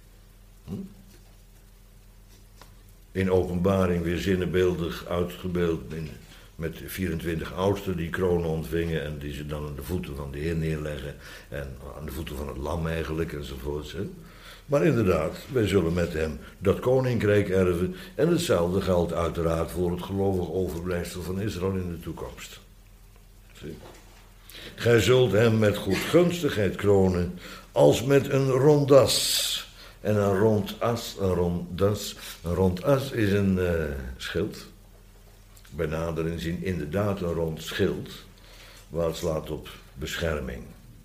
In Openbaring weer zinnebeeldig uitgebeeld met 24 oudsten die kronen ontvingen en die ze dan aan de voeten van de Heer neerleggen en aan de voeten van het lam eigenlijk enzovoorts. Hè. Maar inderdaad, wij zullen met hem dat koninkrijk erven en hetzelfde geldt uiteraard voor het gelovig overblijfsel van Israël in de toekomst. Zie. Gij zult hem met goedgunstigheid kronen als met een rondas. En een rondas is een schild. Bij nader inzien inderdaad een rond schild. Waar het slaat op bescherming.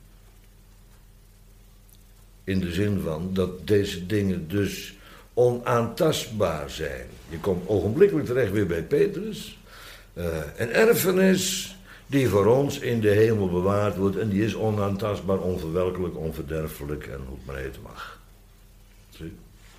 In de zin van dat deze dingen dus onaantastbaar zijn. Je komt ogenblikkelijk terecht weer bij Petrus. Een erfenis die voor ons in de hemel bewaard wordt. En die is onaantastbaar, onverwelkelijk, onverderfelijk en hoe het maar heten mag. Zie?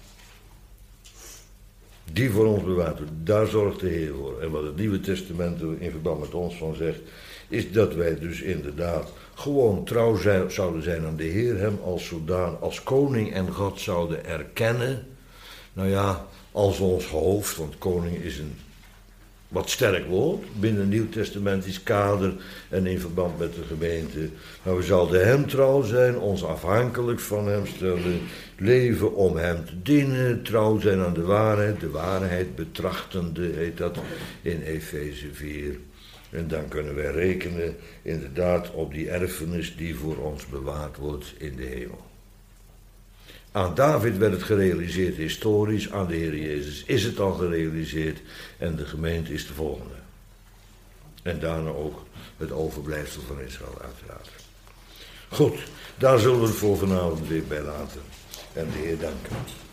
Die voor ons bewaard wordt, daar zorgt de Heer voor. En wat het Nieuwe Testament in verband met ons van zegt, is dat wij dus inderdaad gewoon trouw zouden zijn aan de Heer, hem als zodanig, als koning en God zouden erkennen. Nou ja, als ons hoofd, want koning is een wat sterk woord, binnen een nieuwtestamentisch kader en in verband met de gemeente. Maar we zouden hem trouw zijn, ons afhankelijk van hem stellen, leven om hem te dienen, trouw zijn aan de waarheid betrachtende, heet dat in Efeze 4. En dan kunnen wij rekenen inderdaad op die erfenis die voor ons bewaard wordt in de hemel. Aan David werd het gerealiseerd historisch, aan de Heer Jezus is het al gerealiseerd en de gemeente is de volgende. En daarna ook het overblijfsel van Israël uiteraard. Goed, daar zullen we het voor vanavond weer bij laten en de Heer danken.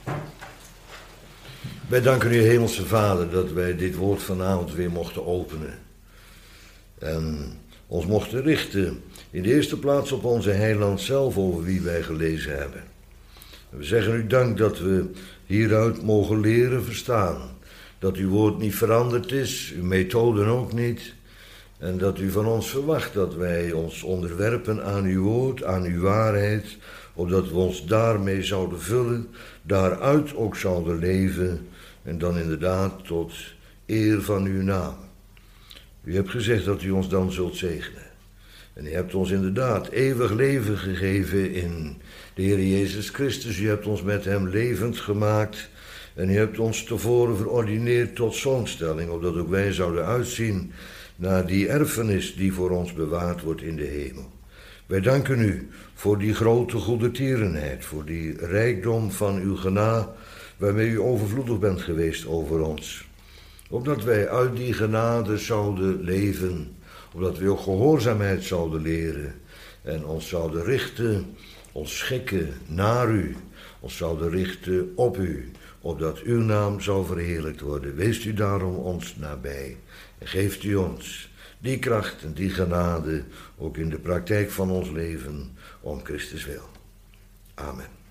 Wij danken u, Hemelse Vader, dat wij dit woord vanavond weer mochten openen. En ons mochten richten in de eerste plaats op onze heiland zelf, over wie wij gelezen hebben. We zeggen u dank dat we hieruit mogen leren verstaan. Dat uw woord niet veranderd is, uw methoden ook niet. En dat u van ons verwacht dat wij ons onderwerpen aan uw woord, aan uw waarheid. Opdat we ons daarmee zouden vullen, daaruit ook zouden leven. En dan inderdaad tot eer van uw naam. U hebt gezegd dat u ons dan zult zegenen. En u hebt ons inderdaad eeuwig leven gegeven in de Heer Jezus Christus. U hebt ons met hem levend gemaakt. En u hebt ons tevoren verordineerd tot zoonstelling, opdat ook wij zouden uitzien naar die erfenis die voor ons bewaard wordt in de hemel. Wij danken u voor die grote goedertierenheid, voor die rijkdom van uw genade, waarmee u overvloedig bent geweest over ons. Opdat wij uit die genade zouden leven, opdat we ook gehoorzaamheid zouden leren en ons zouden richten, ons schikken naar u, ons zouden richten op u, opdat uw naam zou verheerlijkt worden. Weest u daarom ons nabij en geeft u ons die kracht en die genade ook in de praktijk van ons leven om Christus wil. Amen.